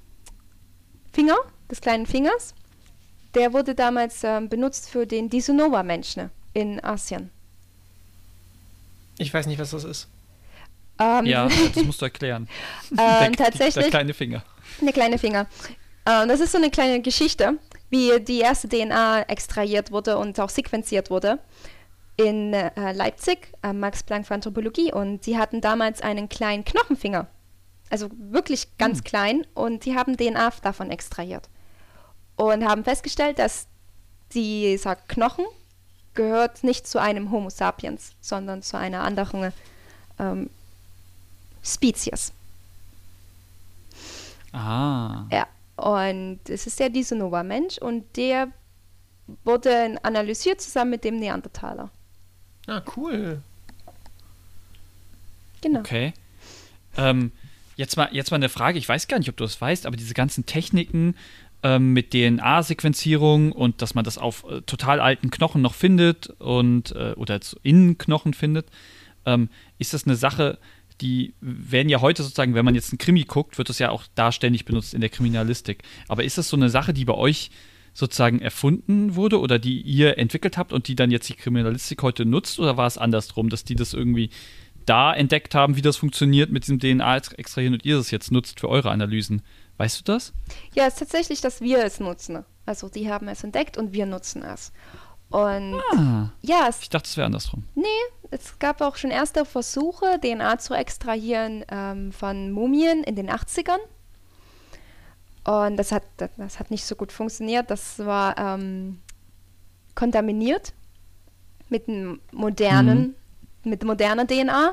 Fingers. Der wurde damals benutzt für den Disunova-Menschen in Asien. Ich weiß nicht, was das ist. Ja, das musst du erklären. Tatsächlich. Der kleine Finger. Der kleine Finger. Das ist so eine kleine Geschichte, wie die erste DNA extrahiert wurde und auch sequenziert wurde in Leipzig, am Max Planck für Anthropologie. Und sie hatten damals einen kleinen Knochenfinger. Also wirklich ganz klein. Und die haben DNA davon extrahiert. Und haben festgestellt, dass dieser Knochen gehört nicht zu einem Homo sapiens, sondern zu einer anderen Spezies. Ah. Ja, und es ist der Disunova-Mensch und der wurde analysiert zusammen mit dem Neandertaler. Ah, cool. Genau. Okay. Jetzt mal eine Frage, ich weiß gar nicht, ob du das weißt, aber diese ganzen Techniken mit DNA-Sequenzierung und dass man das auf total alten Knochen noch findet und oder in Knochen findet, ist das eine Sache, die werden ja heute sozusagen, wenn man jetzt einen Krimi guckt, wird das ja auch da ständig benutzt in der Kriminalistik. Aber ist das so eine Sache, die bei euch sozusagen erfunden wurde oder die ihr entwickelt habt und die dann jetzt die Kriminalistik heute nutzt? Oder war es andersrum, dass die das irgendwie da entdeckt haben, wie das funktioniert mit diesem DNA-Extrahieren und ihr das jetzt nutzt für eure Analysen? Weißt du das? Ja, es ist tatsächlich, dass wir es nutzen. Also die haben es entdeckt und wir nutzen es. Und ja, ich dachte, es wäre andersrum. Nee, es gab auch schon erste Versuche, DNA zu extrahieren von Mumien in den 80ern. Und das hat nicht so gut funktioniert. Das war kontaminiert mit moderner DNA.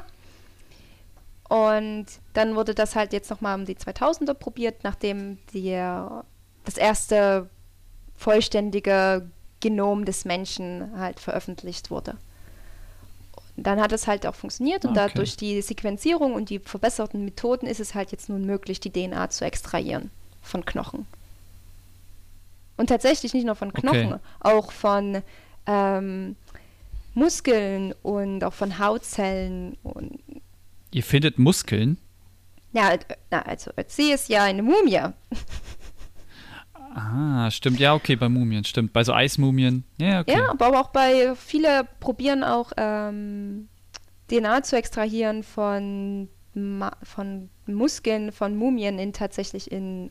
Und dann wurde das halt jetzt nochmal um die 2000er probiert, nachdem das erste vollständige Genom des Menschen halt veröffentlicht wurde. Und dann hat es halt auch funktioniert und durch die Sequenzierung und die verbesserten Methoden ist es halt jetzt nun möglich, die DNA zu extrahieren von Knochen. Und tatsächlich nicht nur von Knochen, auch von Muskeln und auch von Hautzellen. Und ihr findet Muskeln? Ja, also sie ist ja eine Mumie. Ah, stimmt. Ja, okay, bei Mumien, stimmt. Bei so Eismumien. Ja, okay. Ja, aber auch viele probieren auch DNA zu extrahieren von Muskeln von Mumien tatsächlich in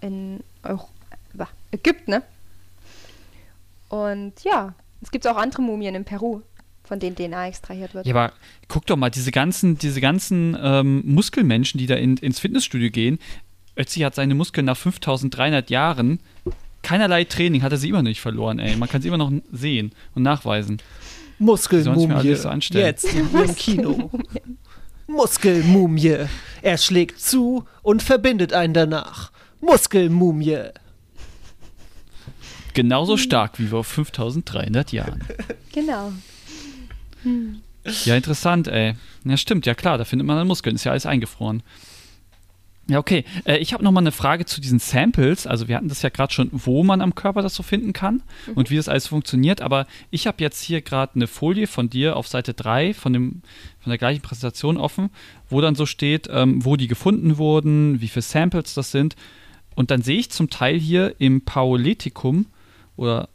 Ägypten. Ne? Und ja, es gibt auch andere Mumien in Peru, von denen DNA extrahiert wird. Ja, aber guck doch mal, diese ganzen Muskelmenschen, die da ins Fitnessstudio gehen, Ötzi hat seine Muskeln nach 5300 Jahren, keinerlei Training, hat er sie immer noch nicht verloren, ey. Man kann sie immer noch sehen und nachweisen. Muskelmumie, so jetzt im Kino. Muskelmumie, er schlägt zu und verbindet einen danach. Muskelmumie. Genauso stark wie vor 5300 Jahren. Genau. Ja, interessant, ey. Ja, stimmt, ja klar, da findet man dann Muskeln, ist ja alles eingefroren. Ja, okay. Ich habe nochmal eine Frage zu diesen Samples. Also wir hatten das ja gerade schon, wo man am Körper das so finden kann und wie das alles funktioniert. Aber ich habe jetzt hier gerade eine Folie von dir auf Seite 3 von der gleichen Präsentation offen, wo dann so steht, wo die gefunden wurden, wie viele Samples das sind. Und dann sehe ich zum Teil hier im Paläolithikum oder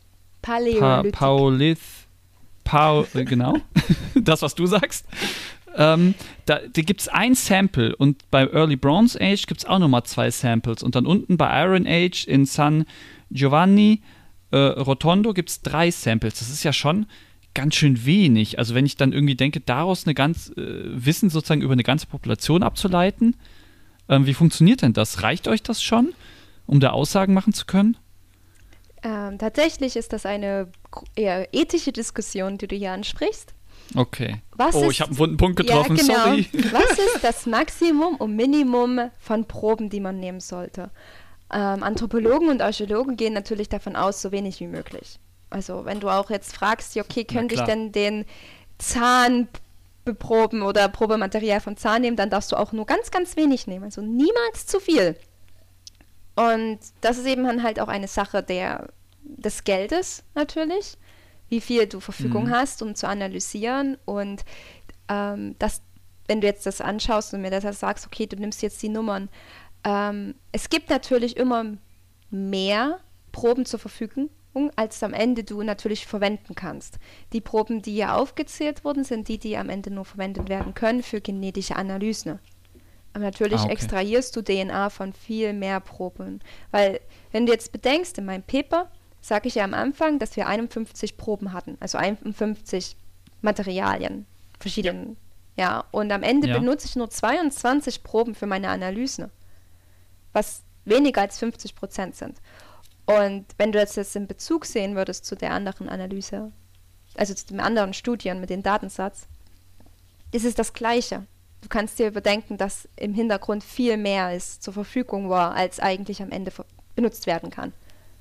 genau, das, was du sagst. Da gibt es ein Sample und bei Early Bronze Age gibt es auch nochmal 2 Samples und dann unten bei Iron Age in San Giovanni Rotondo gibt es 3 Samples. Das ist ja schon ganz schön wenig. Also wenn ich dann irgendwie denke, daraus Wissen sozusagen über eine ganze Population abzuleiten, wie funktioniert denn das? Reicht euch das schon, um da Aussagen machen zu können? Tatsächlich ist das eine eher ethische Diskussion, die du hier ansprichst. Okay. Ich habe einen wunden Punkt getroffen, ja, genau. Sorry. Was ist das Maximum und Minimum von Proben, die man nehmen sollte? Anthropologen und Archäologen gehen natürlich davon aus, so wenig wie möglich. Also wenn du auch jetzt fragst, okay, könnte ich denn den Zahn beproben oder Probematerial vom Zahn nehmen, dann darfst du auch nur ganz, ganz wenig nehmen. Also niemals zu viel. Und das ist eben dann halt auch eine Sache des Geldes natürlich, wie viel du Verfügung hast, um zu analysieren. Und das wenn du jetzt das anschaust und mir das sagst, okay, du nimmst jetzt die Nummern, es gibt natürlich immer mehr Proben zur Verfügung, als am Ende du natürlich verwenden kannst. Die Proben, die hier aufgezählt wurden, sind die am Ende nur verwendet werden können für genetische Analysen. Aber natürlich extrahierst du DNA von viel mehr Proben. Weil, wenn du jetzt bedenkst, in meinem Paper sage ich ja am Anfang, dass wir 51 Proben hatten, also 51 Materialien, verschiedene. Ja, und am Ende benutze ich nur 22 Proben für meine Analysen, was weniger als 50% sind. Und wenn du das jetzt in Bezug sehen würdest zu der anderen Analyse, also zu den anderen Studien mit dem Datensatz, ist es das Gleiche. Du kannst dir überdenken, dass im Hintergrund viel mehr ist, zur Verfügung war, als eigentlich am Ende benutzt werden kann.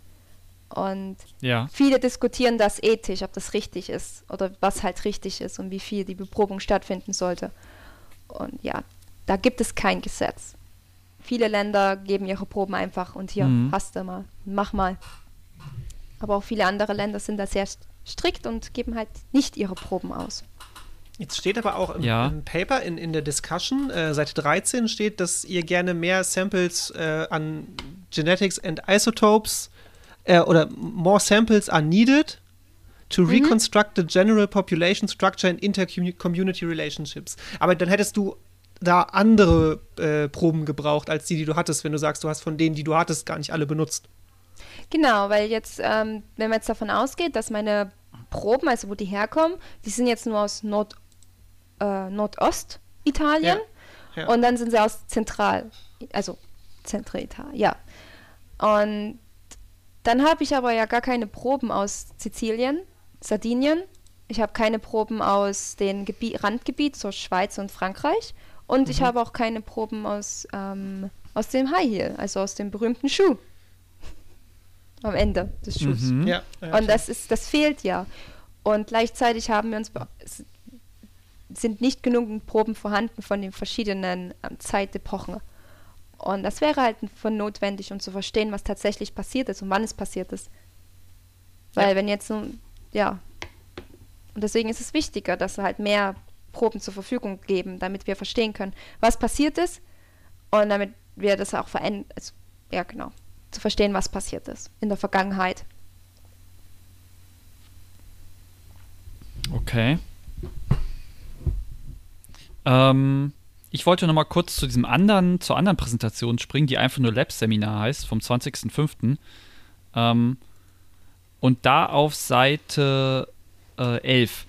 Und viele diskutieren das ethisch, ob das richtig ist oder was halt richtig ist und wie viel die Beprobung stattfinden sollte. Und ja, da gibt es kein Gesetz. Viele Länder geben ihre Proben einfach und hier, hast du mal, mach mal. Aber auch viele andere Länder sind da sehr strikt und geben halt nicht ihre Proben aus. Jetzt steht aber auch im Paper, in der Discussion, Seite 13 steht, dass ihr gerne mehr Samples an Genetics and Isotopes oder more samples are needed to reconstruct the general population structure and inter-community relationships. Aber dann hättest du da andere Proben gebraucht, als die du hattest, wenn du sagst, du hast von denen, die du hattest, gar nicht alle benutzt. Genau, weil jetzt, wenn man jetzt davon ausgeht, dass meine Proben, also wo die herkommen, die sind jetzt nur aus Nordostitalien und dann sind sie aus Zentralitalien, ja. Und dann habe ich aber ja gar keine Proben aus Sizilien, Sardinien. Ich habe keine Proben aus den Randgebieten, so Schweiz und Frankreich. Und ich habe auch keine Proben aus dem High Heel, also aus dem berühmten Schuh. Am Ende des Schuhs. Ja, und das fehlt ja. Und gleichzeitig sind nicht genügend Proben vorhanden von den verschiedenen Zeitepochen. Und das wäre halt von notwendig, um zu verstehen, was tatsächlich passiert ist und wann es passiert ist. Weil wenn jetzt und deswegen ist es wichtiger, dass wir halt mehr Proben zur Verfügung geben, damit wir verstehen können, was passiert ist und damit wir das auch verändern, zu verstehen, was passiert ist in der Vergangenheit. Okay. Ich wollte noch mal kurz zur anderen Präsentation springen, die einfach nur Lab-Seminar heißt, vom 20.05. Und da auf Seite 11.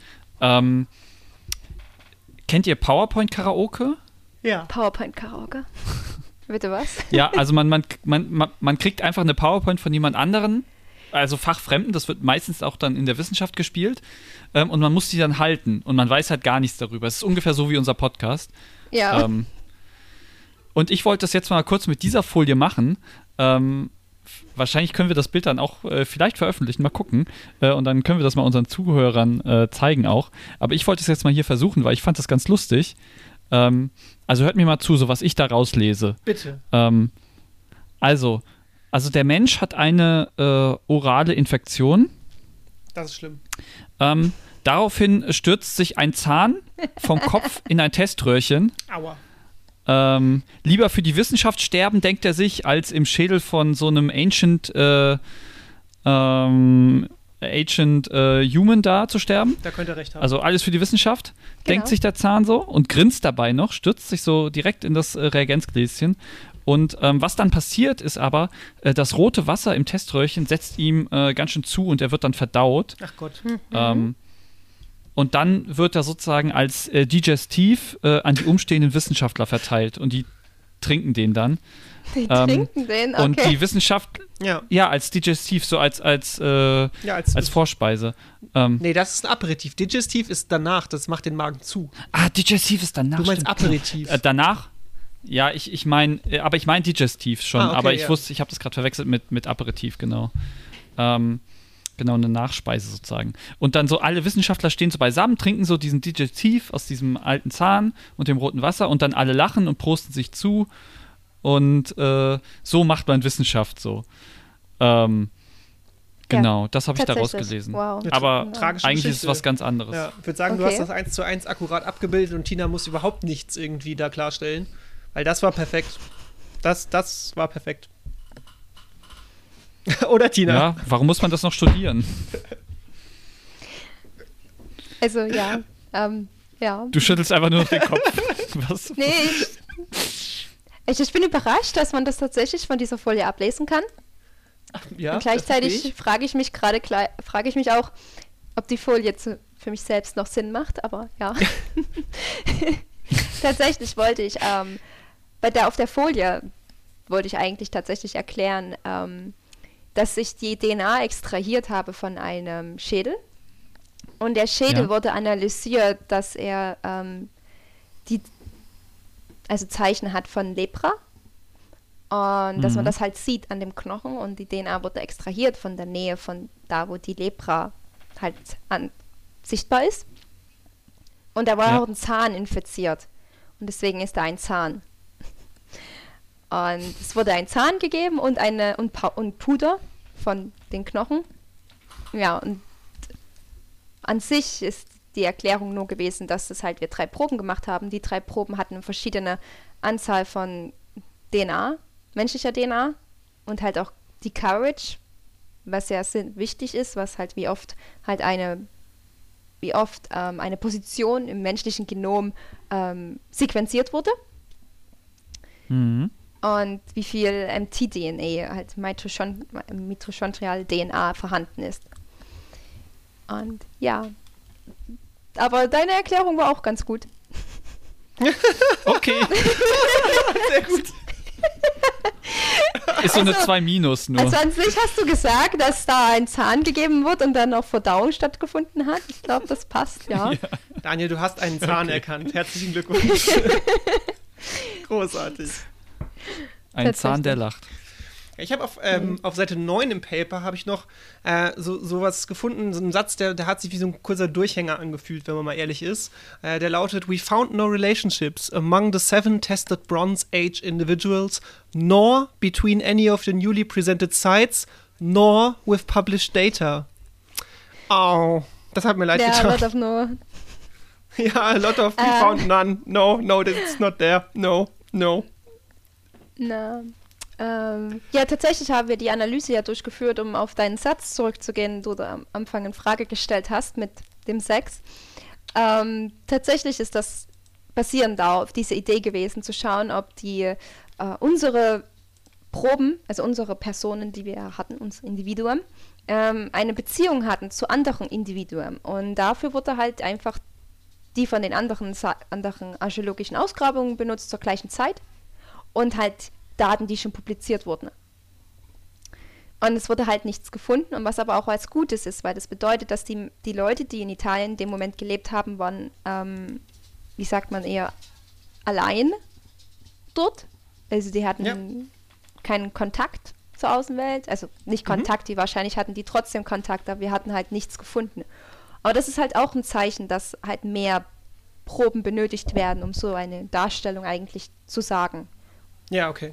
Kennt ihr PowerPoint-Karaoke? Ja. PowerPoint-Karaoke? Bitte was? Ja, also man kriegt einfach eine PowerPoint von jemand anderen, also Fachfremden, das wird meistens auch dann in der Wissenschaft gespielt, und man muss die dann halten und man weiß halt gar nichts darüber. Es ist ungefähr so wie unser Podcast. Ja. Und ich wollte das jetzt mal kurz mit dieser Folie machen. Wahrscheinlich können wir das Bild dann auch vielleicht veröffentlichen, mal gucken. Und dann können wir das mal unseren Zuhörern zeigen auch. Aber ich wollte es jetzt mal hier versuchen, weil ich fand das ganz lustig. Also hört mir mal zu, so was ich da rauslese. Bitte. Also der Mensch hat eine orale Infektion. Das ist schlimm. Daraufhin stürzt sich ein Zahn vom Kopf in ein Teströhrchen. Aua. Lieber für die Wissenschaft sterben, denkt er sich, als im Schädel von so einem Ancient Human da zu sterben. Da könnt ihr recht haben. Also alles für die Wissenschaft, denkt sich der Zahn so und grinst dabei noch, stürzt sich so direkt in das Reagenzgläschen. Und was dann passiert, ist aber, das rote Wasser im Teströhrchen setzt ihm ganz schön zu und er wird dann verdaut. Ach Gott. Und dann wird er sozusagen als Digestiv an die umstehenden Wissenschaftler verteilt und die trinken den dann. Die trinken den, okay. Und die Wissenschaft, als Digestiv, so als Vorspeise. Nee, das ist ein Aperitif. Digestiv ist danach, das macht den Magen zu. Ah, Digestiv ist danach. Du meinst Aperitif. Danach? Ja, ich meine Digestiv schon, okay, aber ich wusste, ich habe das gerade verwechselt mit Aperitif, genau. Genau, eine Nachspeise sozusagen. Und dann so alle Wissenschaftler stehen so beisammen, trinken so diesen Digestiv aus diesem alten Zahn und dem roten Wasser und dann alle lachen und prosten sich zu und so macht man Wissenschaft so. Genau, das habe ich daraus gelesen. Wow. Aber tragische eigentlich Geschichte. ist es was ganz anderes. Ja, ich würde sagen, du hast das 1:1 akkurat abgebildet und Tina muss überhaupt nichts irgendwie da klarstellen. Weil das war perfekt. Das war perfekt. Oder Tina? Ja, warum muss man das noch studieren? Also ja, ja. Du schüttelst einfach nur noch den Kopf. Was? Nee, ich bin überrascht, dass man das tatsächlich von dieser Folie ablesen kann. Ja, und gleichzeitig frage ich mich auch, ob die Folie jetzt für mich selbst noch Sinn macht, aber ja. Tatsächlich wollte ich, auf der Folie wollte ich eigentlich tatsächlich erklären, dass ich die DNA extrahiert habe von einem Schädel. Und der Schädel wurde analysiert, dass er Zeichen hat von Lepra. Und dass man das halt sieht an dem Knochen und die DNA wurde extrahiert von der Nähe von da, wo die Lepra halt sichtbar ist. Und da war auch ein Zahn infiziert. Und deswegen ist da ein Zahn. Und es wurde ein Zahn gegeben und Puder von den Knochen. Ja, und an sich ist die Erklärung nur gewesen, dass wir 3 Proben gemacht haben. Die 3 Proben hatten eine verschiedene Anzahl von DNA, menschlicher DNA und halt auch die Coverage, was ja wichtig ist, was halt wie oft eine Position im menschlichen Genom sequenziert wurde. Mhm. Und wie viel mtDNA, halt mitochondrial DNA vorhanden ist. Und ja, aber deine Erklärung war auch ganz gut. Okay. Sehr gut. Ist so eine 2- nur. Also an sich hast du gesagt, dass da ein Zahn gegeben wird und dann auch Verdauung stattgefunden hat. Ich glaube, das passt, ja. Daniel, du hast einen Zahn erkannt. Herzlichen Glückwunsch. Großartig. Ein Zahn, der lacht. Ich habe auf Seite 9 im Paper habe ich noch sowas gefunden, so einen Satz, der hat sich wie so ein kurzer Durchhänger angefühlt, wenn man mal ehrlich ist. Der lautet: We found no relationships among the 7 tested Bronze Age individuals, nor between any of the newly presented sites, nor with published data. Oh, das hat mir leid getan. A lot of no. Ja, a lot of we found none. No, that's not there. No. No. Ja, tatsächlich haben wir die Analyse ja durchgeführt, um auf deinen Satz zurückzugehen, den du am Anfang in Frage gestellt hast mit dem Sex. Tatsächlich ist das basierend auf diese Idee gewesen, zu schauen, ob unsere Proben, also unsere Personen, die wir hatten, uns Individuen, eine Beziehung hatten zu anderen Individuen. Und dafür wurde halt einfach die von den anderen archäologischen Ausgrabungen benutzt zur gleichen Zeit und halt Daten, die schon publiziert wurden. Und es wurde halt nichts gefunden, und was aber auch als Gutes ist, weil das bedeutet, dass die Leute, die in Italien in dem Moment gelebt haben, waren, wie sagt man, eher allein dort. Also die hatten keinen Kontakt zur Außenwelt, also nicht Kontakt, wahrscheinlich hatten die trotzdem Kontakt, aber wir hatten halt nichts gefunden. Aber das ist halt auch ein Zeichen, dass halt mehr Proben benötigt werden, um so eine Darstellung eigentlich zu sagen. Ja, okay.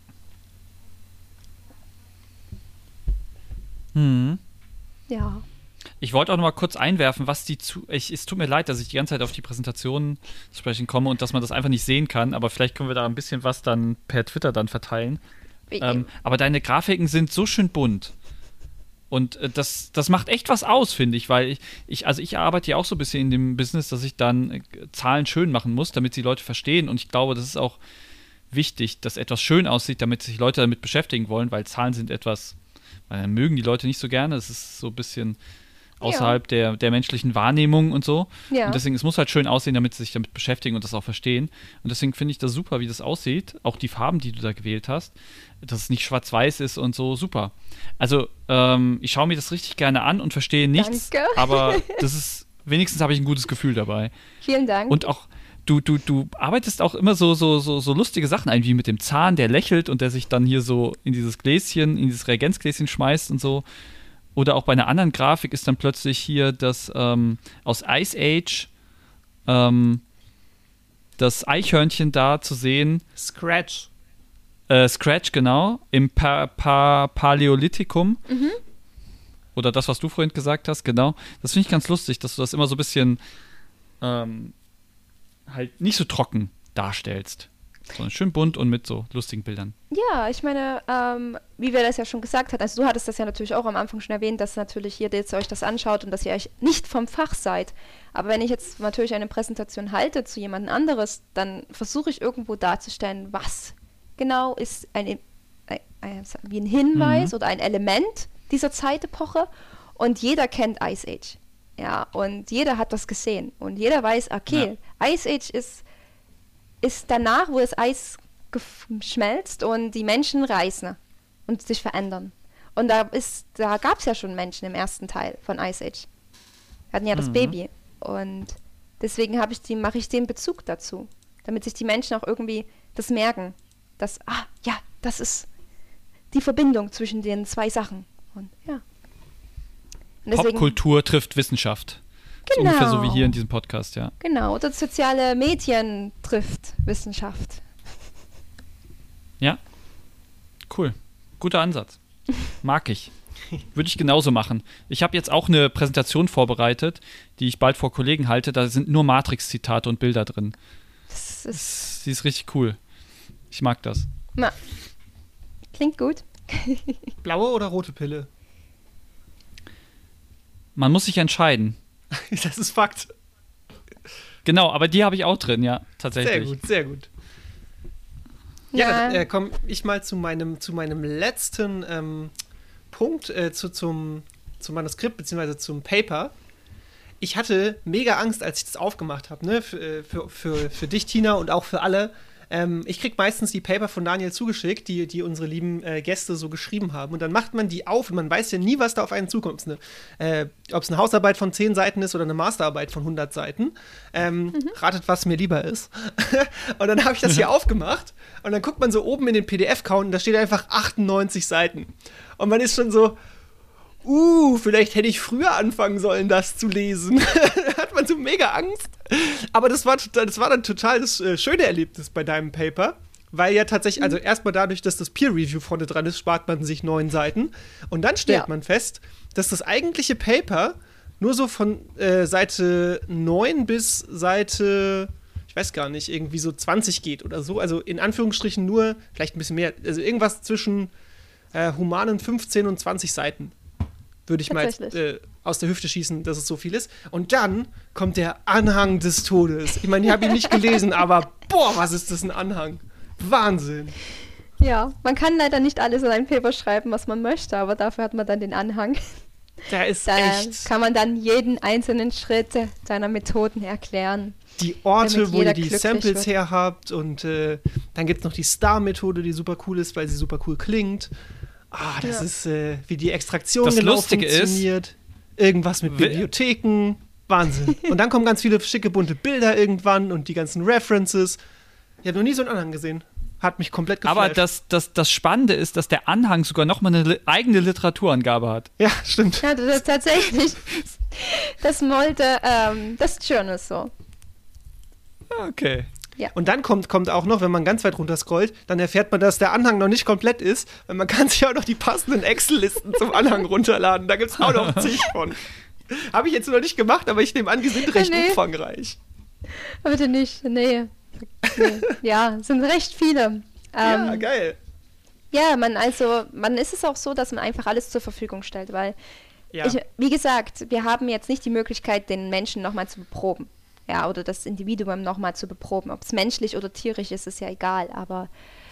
Ja. Ich wollte auch noch mal kurz einwerfen, es tut mir leid, dass ich die ganze Zeit auf die Präsentation zu sprechen komme und dass man das einfach nicht sehen kann, aber vielleicht können wir da ein bisschen was dann per Twitter dann verteilen. Aber deine Grafiken sind so schön bunt. Und das macht echt was aus, finde ich, weil ich arbeite ja auch so ein bisschen in dem Business, dass ich dann Zahlen schön machen muss, damit die Leute verstehen, und ich glaube, das ist auch wichtig, dass etwas schön aussieht, damit sich Leute damit beschäftigen wollen, weil Zahlen sind etwas, mögen die Leute nicht so gerne, es ist so ein bisschen außerhalb der menschlichen Wahrnehmung und so. Ja. Und deswegen, es muss halt schön aussehen, damit sie sich damit beschäftigen und das auch verstehen. Und deswegen finde ich das super, wie das aussieht. Auch die Farben, die du da gewählt hast, dass es nicht schwarz-weiß ist und so, super. Also, ich schaue mir das richtig gerne an und verstehe nichts. Danke. Aber wenigstens habe ich ein gutes Gefühl dabei. Vielen Dank. Und auch Du arbeitest auch immer so lustige Sachen ein, wie mit dem Zahn, der lächelt und der sich dann hier so in dieses Reagenzgläschen schmeißt und so. Oder auch bei einer anderen Grafik ist dann plötzlich hier das aus Ice Age das Eichhörnchen da zu sehen. Scratch. Scratch, genau. Im Paläolithikum. Oder das, was du vorhin gesagt hast, genau. Das finde ich ganz lustig, dass du das immer so ein bisschen halt nicht so trocken darstellst. Sondern schön bunt und mit so lustigen Bildern. Ja, ich meine, wie wir das ja schon gesagt hatten, also du hattest das ja natürlich auch am Anfang schon erwähnt, dass natürlich ihr jetzt euch das anschaut und dass ihr euch nicht vom Fach seid. Aber wenn ich jetzt natürlich eine Präsentation halte zu jemand anderes, dann versuche ich irgendwo darzustellen, was genau ist wie ein Hinweis oder ein Element dieser Zeitepoche. Und jeder kennt Ice Age. Ja, und jeder hat das gesehen. Und jeder weiß, okay, Ice Age ist danach, wo das Eis schmelzt und die Menschen reisen und sich verändern. Und da gab es ja schon Menschen im ersten Teil von Ice Age. Wir hatten ja das Baby. Und deswegen mache ich den Bezug dazu. Damit sich die Menschen auch irgendwie das merken. Dass, das ist die Verbindung zwischen den zwei Sachen. Und ja. Und deswegen, Popkultur trifft Wissenschaft. Genau. Ungefähr so wie hier in diesem Podcast, ja. Genau, oder soziale Medien trifft Wissenschaft. Ja, cool. Guter Ansatz. Mag ich. Würde ich genauso machen. Ich habe jetzt auch eine Präsentation vorbereitet, die ich bald vor Kollegen halte. Da sind nur Matrix-Zitate und Bilder drin. Die ist richtig cool. Ich mag das. Klingt gut. Blaue oder rote Pille? Man muss sich entscheiden. Das ist Fakt. Genau, aber die habe ich auch drin, ja, tatsächlich. Sehr gut, sehr gut. Ja, dann komme ich mal zu meinem letzten Punkt, zu Manuskript bzw. zum Paper. Ich hatte mega Angst, als ich das aufgemacht habe, ne? Für dich, Tina, und auch für alle. Ich krieg meistens die Paper von Daniel zugeschickt, die unsere lieben Gäste so geschrieben haben. Und dann macht man die auf und man weiß ja nie, was da auf einen zukommt. Ob es eine Hausarbeit von 10 Seiten ist oder eine Masterarbeit von 100 Seiten. Ratet, was mir lieber ist. Und dann habe ich das hier aufgemacht und dann guckt man so oben in den PDF-Count und da steht einfach 98 Seiten. Und man ist schon so, vielleicht hätte ich früher anfangen sollen, das zu lesen. Da hat man so mega Angst. Aber das war dann total das schöne Erlebnis bei deinem Paper. Weil ja tatsächlich, also erstmal dadurch, dass das Peer-Review vorne dran ist, spart man sich 9 Seiten. Und dann stellt man fest, dass das eigentliche Paper nur so von Seite 9 bis Seite, ich weiß gar nicht, irgendwie so 20 geht oder so. Also in Anführungsstrichen nur, vielleicht ein bisschen mehr, also irgendwas zwischen humanen 15 und 20 Seiten. Würde ich mal aus der Hüfte schießen, dass es so viel ist. Und dann kommt der Anhang des Todes. Ich meine, ich habe ihn nicht gelesen, aber was ist das ein Anhang? Wahnsinn. Ja, man kann leider nicht alles in ein Paper schreiben, was man möchte, aber dafür hat man dann den Anhang. Da kann man dann jeden einzelnen Schritt seiner Methoden erklären. Die Orte, wo ihr die Samples her habt und dann gibt es noch die Star-Methode, die super cool ist, weil sie super cool klingt. Das ist, wie die Extraktion das genau Lustige funktioniert. Irgendwas mit Bibliotheken. Wahnsinn. Und dann kommen ganz viele schicke, bunte Bilder irgendwann und die ganzen References. Ich habe noch nie so einen Anhang gesehen. Hat mich komplett geflasht. Aber das Spannende ist, dass der Anhang sogar noch mal eine eigene Literaturangabe hat. Ja, stimmt. Ja, das ist tatsächlich. Das wollte das Journal so. Okay. Ja. Und dann kommt auch noch, wenn man ganz weit runter scrollt, dann erfährt man, dass der Anhang noch nicht komplett ist, weil man kann sich auch noch die passenden Excel-Listen zum Anhang runterladen. Da gibt es auch noch zig von. Habe ich jetzt noch nicht gemacht, aber ich nehme an, die sind recht umfangreich. Bitte nicht, nee. Ja, sind recht viele. Ja, geil. Ja, man ist es auch so, dass man einfach alles zur Verfügung stellt, weil, wie gesagt, wir haben jetzt nicht die Möglichkeit, den Menschen nochmal zu beproben. Ja, oder das Individuum nochmal zu beproben. Ob es menschlich oder tierisch ist, ist ja egal. Aber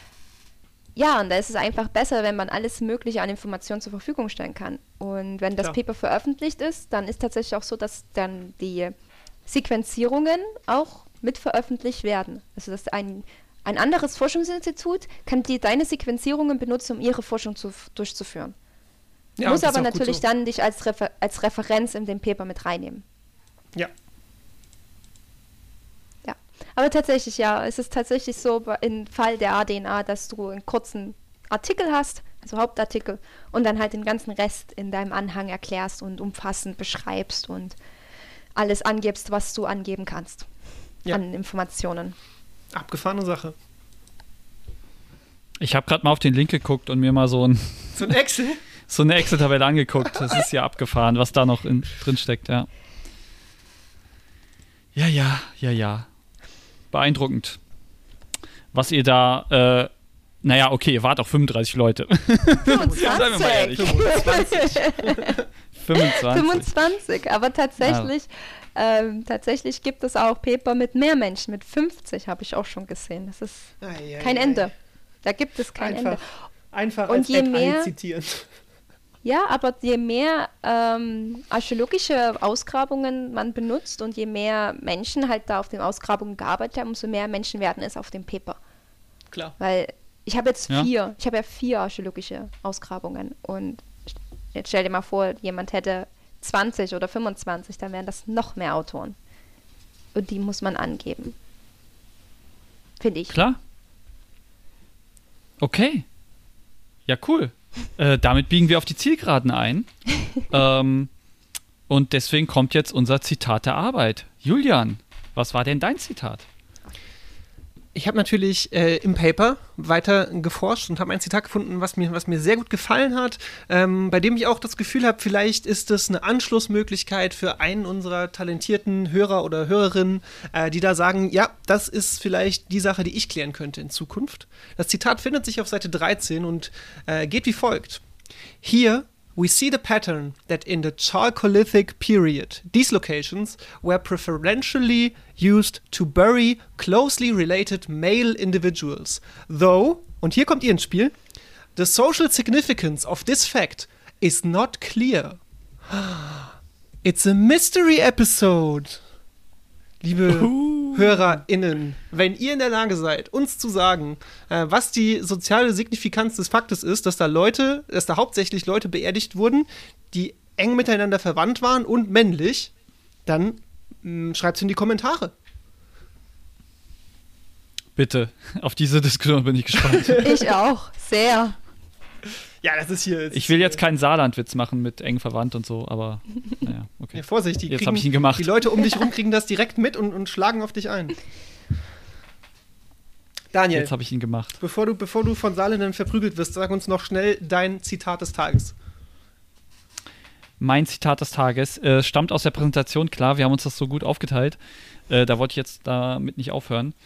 ja, und da ist es einfach besser, wenn man alles Mögliche an Informationen zur Verfügung stellen kann. Und wenn das Paper veröffentlicht ist, dann ist tatsächlich auch so, dass dann die Sequenzierungen auch mit veröffentlicht werden. Also dass ein anderes Forschungsinstitut kann deine Sequenzierungen benutzen, um ihre Forschung durchzuführen. Ja, muss aber natürlich dann dich als Referenz in den Paper mit reinnehmen. Ja. Aber tatsächlich, es ist tatsächlich so im Fall der ADNA, dass du einen kurzen Artikel hast, also Hauptartikel, und dann halt den ganzen Rest in deinem Anhang erklärst und umfassend beschreibst und alles angibst, was du angeben kannst an Informationen. Abgefahrene Sache. Ich habe gerade mal auf den Link geguckt und mir mal so ein Excel? so eine Excel-Tabelle angeguckt. Das ist ja abgefahren, was da noch drin steckt, ja. Ja. Beeindruckend. Was ihr da, naja, okay, ihr wart auch 35 Leute. 25. Seien wir mal ehrlich. 25, aber tatsächlich gibt es auch Paper mit mehr Menschen, mit 50 habe ich auch schon gesehen. Das ist kein Ende. Da gibt es kein Ende. Einfach und als je mehr zitieren. Ja, aber je mehr archäologische Ausgrabungen man benutzt und je mehr Menschen halt da auf den Ausgrabungen gearbeitet haben, umso mehr Menschen werden es auf dem Paper. Klar. Weil ich habe jetzt 4 archäologische Ausgrabungen und jetzt stell dir mal vor, jemand hätte 20 oder 25, dann wären das noch mehr Autoren. Und die muss man angeben. Finde ich. Klar. Okay. Ja, cool. Damit biegen wir auf die Zielgeraden ein. Und deswegen kommt jetzt unser Zitat der Arbeit. Julian, was war denn dein Zitat? Ich habe natürlich im Paper weiter geforscht und habe ein Zitat gefunden, was mir sehr gut gefallen hat, bei dem ich auch das Gefühl habe, vielleicht ist es eine Anschlussmöglichkeit für einen unserer talentierten Hörer oder Hörerinnen, die da sagen, ja, das ist vielleicht die Sache, die ich klären könnte in Zukunft. Das Zitat findet sich auf Seite 13 und geht wie folgt. Here we see the pattern that in the Chalcolithic period, these locations were preferentially used to bury closely related male individuals. Though, und hier kommt ihr ins Spiel, the social significance of this fact is not clear. It's a mystery episode. Liebe HörerInnen, wenn ihr in der Lage seid, uns zu sagen, was die soziale Signifikanz des Faktes ist, dass da hauptsächlich Leute beerdigt wurden, die eng miteinander verwandt waren und männlich, dann schreibt es in die Kommentare. Bitte, auf diese Diskussion bin ich gespannt. Ich auch, sehr. Ja, das ist hier. Ich will jetzt keinen Saarlandwitz machen mit eng verwandt und so, aber naja, okay. Ja, Vorsicht, jetzt habe ich ihn gemacht. Die Leute um dich rum kriegen das direkt mit und schlagen auf dich ein. Daniel, jetzt habe ich ihn gemacht. Bevor du von Saarländern verprügelt wirst, sag uns noch schnell dein Zitat des Tages. Mein Zitat des Tages stammt aus der Präsentation, klar, wir haben uns das so gut aufgeteilt. Da wollte ich jetzt damit nicht aufhören.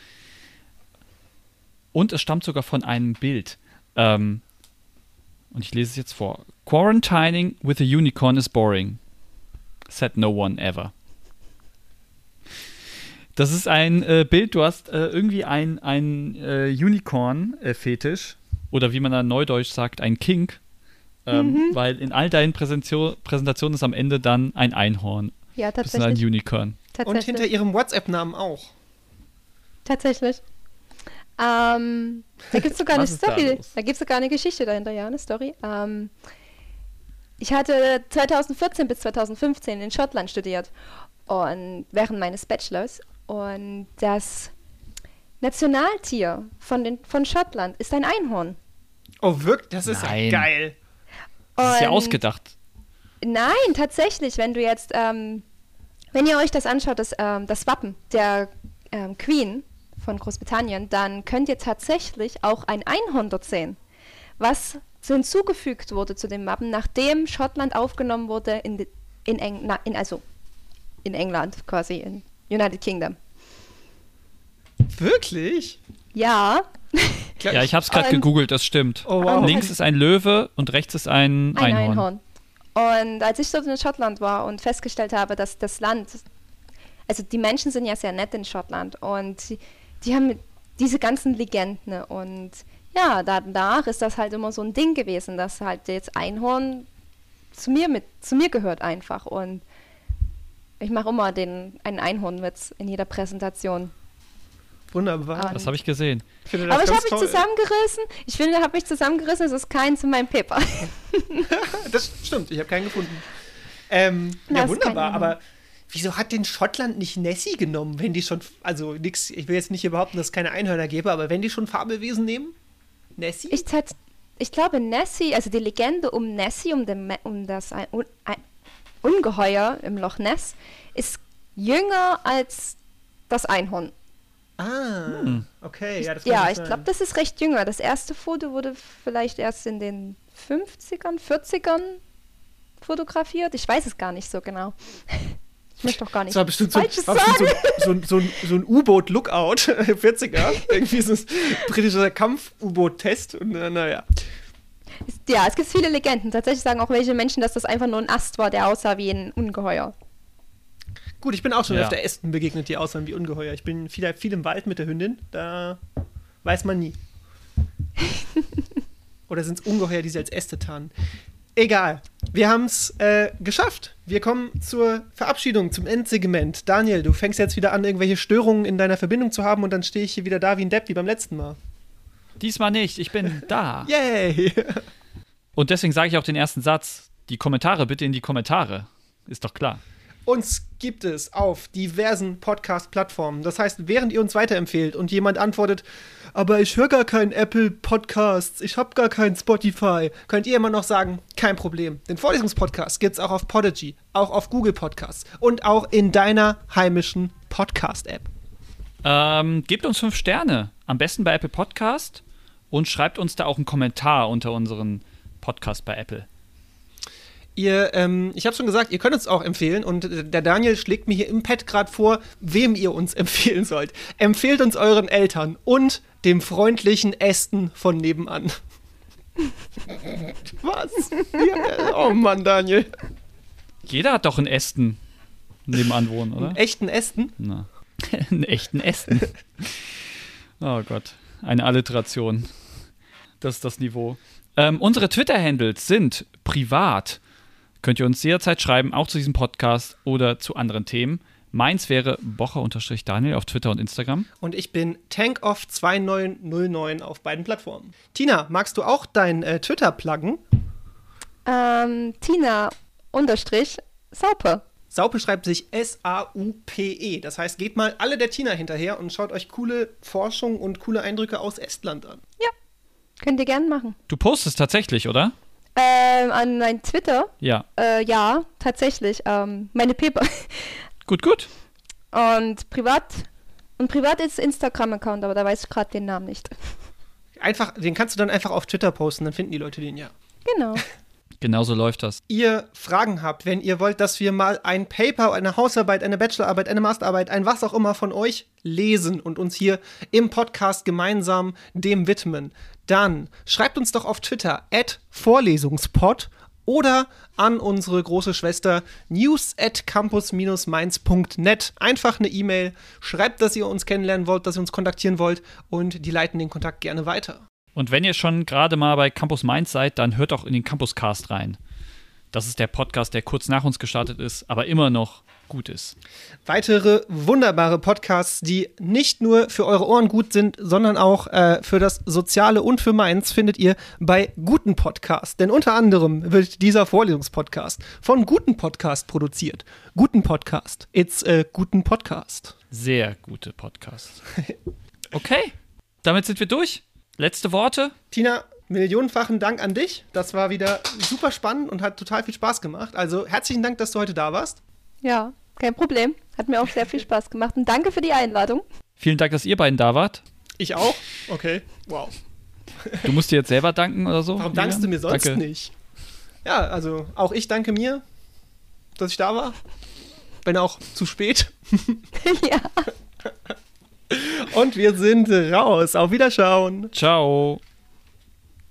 Und es stammt sogar von einem Bild. Und ich lese es jetzt vor. Quarantining with a unicorn is boring. Said no one ever. Das ist ein Bild, du hast irgendwie ein Unicorn-Fetisch. Oder wie man da neudeutsch sagt, ein Kink. Weil in all deinen Präsentationen ist am Ende dann ein Einhorn. Ja, tatsächlich. Das ist ein Unicorn. Und hinter ihrem WhatsApp-Namen auch. Tatsächlich. Da gibt es sogar eine Story. Da gibt es sogar eine Geschichte dahinter, ja, eine Story. Ich hatte 2014 bis 2015 in Schottland studiert und während meines Bachelors. Und das Nationaltier von Schottland ist ein Einhorn. Oh, wirklich? Das ist ja geil. Das ist ja ausgedacht. Nein, tatsächlich, wenn du jetzt, wenn ihr euch das anschaut, das Wappen der Queen von Großbritannien, dann könnt ihr tatsächlich auch ein Einhorn dort sehen, was hinzugefügt wurde zu dem Wappen, nachdem Schottland aufgenommen wurde in England quasi, in United Kingdom. Wirklich? Ja. Ja, ich habe es gerade gegoogelt, das stimmt. Oh, wow. Links ist ein Löwe und rechts ist ein Einhorn. Und als ich dort in Schottland war und festgestellt habe, dass das Land, also die Menschen sind ja sehr nett in Schottland und die haben diese ganzen Legenden und ja, danach ist das halt immer so ein Ding gewesen, dass halt jetzt Einhorn zu mir gehört einfach und ich mache immer einen Einhornwitz in jeder Präsentation. Wunderbar. Das habe ich gesehen. Aber ich habe mich zusammengerissen. Ich finde, ich habe mich zusammengerissen. Es ist keins in meinem Paper. Das stimmt, ich habe keinen gefunden. Ja, wunderbar, aber wieso hat denn Schottland nicht Nessie genommen, wenn die schon, also nix, ich will jetzt nicht hier behaupten, dass es keine Einhörner gäbe, aber wenn die schon Fabelwesen nehmen? Nessie? Ich glaube, Nessie, also die Legende um Nessie, um das Ungeheuer im Loch Ness, ist jünger als das Einhorn. Ah, okay. Ja, ich glaube, das ist recht jünger. Das erste Foto wurde vielleicht erst in den 50ern, 40ern fotografiert. Ich weiß es gar nicht so genau. Ich möchte doch gar nicht. Das war bestimmt so ein U-Boot-Lookout, 40er. Irgendwie so ein britischer Kampf-U-Boot-Test. Und naja. Ja, es gibt viele Legenden. Tatsächlich sagen auch welche Menschen, dass das einfach nur ein Ast war, der aussah wie ein Ungeheuer. Gut, ich bin auch schon öfter Ästen begegnet, die aussahen wie Ungeheuer. Ich bin viel im Wald mit der Hündin. Da weiß man nie. Oder sind es Ungeheuer, die sie als Äste tarnen? Egal. Wir haben es geschafft. Wir kommen zur Verabschiedung, zum Endsegment. Daniel, du fängst jetzt wieder an, irgendwelche Störungen in deiner Verbindung zu haben und dann stehe ich hier wieder da wie ein Depp, wie beim letzten Mal. Diesmal nicht, ich bin da. Yay! Und deswegen sage ich auch den ersten Satz. Die Kommentare bitte in die Kommentare. Ist doch klar. Uns gibt es auf diversen Podcast-Plattformen. Das heißt, während ihr uns weiterempfehlt und jemand antwortet, aber ich höre gar keinen Apple Podcasts, ich habe gar keinen Spotify, könnt ihr immer noch sagen, kein Problem. Den Vorlesungspodcast gibt es auch auf Podigy, auch auf Google Podcasts und auch in deiner heimischen Podcast-App. Gebt uns 5 Sterne, am besten bei Apple Podcast und schreibt uns da auch einen Kommentar unter unseren Podcast bei Apple. Ich habe schon gesagt, ihr könnt uns auch empfehlen und der Daniel schlägt mir hier im Pad gerade vor, wem ihr uns empfehlen sollt. Empfehlt uns euren Eltern und dem freundlichen Ästen von nebenan. Was? Ja, oh Mann, Daniel. Jeder hat doch einen Ästen nebenan wohnen, oder? Einen echten Ästen? Na, einen echten Ästen. Oh Gott, eine Alliteration. Das ist das Niveau. Unsere Twitter-Handles sind privat. Könnt ihr uns jederzeit schreiben, auch zu diesem Podcast oder zu anderen Themen. Meins wäre Bocher_Daniel auf Twitter und Instagram. Und ich bin Tankoff2909 auf beiden Plattformen. Tina, magst du auch dein Twitter pluggen? Tina_Saupe. Saupe schreibt sich S-A-U-P-E. Das heißt, geht mal alle der Tina hinterher und schaut euch coole Forschung und coole Eindrücke aus Estland an. Ja, könnt ihr gerne machen. Du postest tatsächlich, oder? An mein Twitter? Ja. Ja, tatsächlich. Meine Paper. Gut. Und privat ist Instagram-Account, aber da weiß ich gerade den Namen nicht. Den kannst du dann einfach auf Twitter posten, dann finden die Leute den ja. Genau. Genau so läuft das. Ihr Fragen habt, wenn ihr wollt, dass wir mal ein Paper, eine Hausarbeit, eine Bachelorarbeit, eine Masterarbeit, ein was auch immer von euch lesen und uns hier im Podcast gemeinsam dem widmen, dann schreibt uns doch auf Twitter @Vorlesungspod oder an unsere große Schwester news@campus-mainz.net. Einfach eine E-Mail, schreibt, dass ihr uns kennenlernen wollt, dass ihr uns kontaktieren wollt und die leiten den Kontakt gerne weiter. Und wenn ihr schon gerade mal bei Campus Mainz seid, dann hört auch in den Campuscast rein. Das ist der Podcast, der kurz nach uns gestartet ist, aber immer noch gut ist. Weitere wunderbare Podcasts, die nicht nur für eure Ohren gut sind, sondern auch für das Soziale und für Mainz, findet ihr bei Guten Podcast. Denn unter anderem wird dieser Vorlesungspodcast von Guten Podcast produziert. Guten Podcast. It's a Guten Podcast. Sehr gute Podcast. Okay, damit sind wir durch. Letzte Worte? Tina, millionenfachen Dank an dich. Das war wieder super spannend und hat total viel Spaß gemacht. Also herzlichen Dank, dass du heute da warst. Ja, kein Problem. Hat mir auch sehr viel Spaß gemacht. Und danke für die Einladung. Vielen Dank, dass ihr beiden da wart. Ich auch? Okay, wow. Du musst dir jetzt selber danken oder so? Warum dankst du mir sonst nicht? Ja, also auch ich danke mir, dass ich da war. Wenn auch zu spät. Ja. Und wir sind raus. Auf Wiederschauen. Ciao.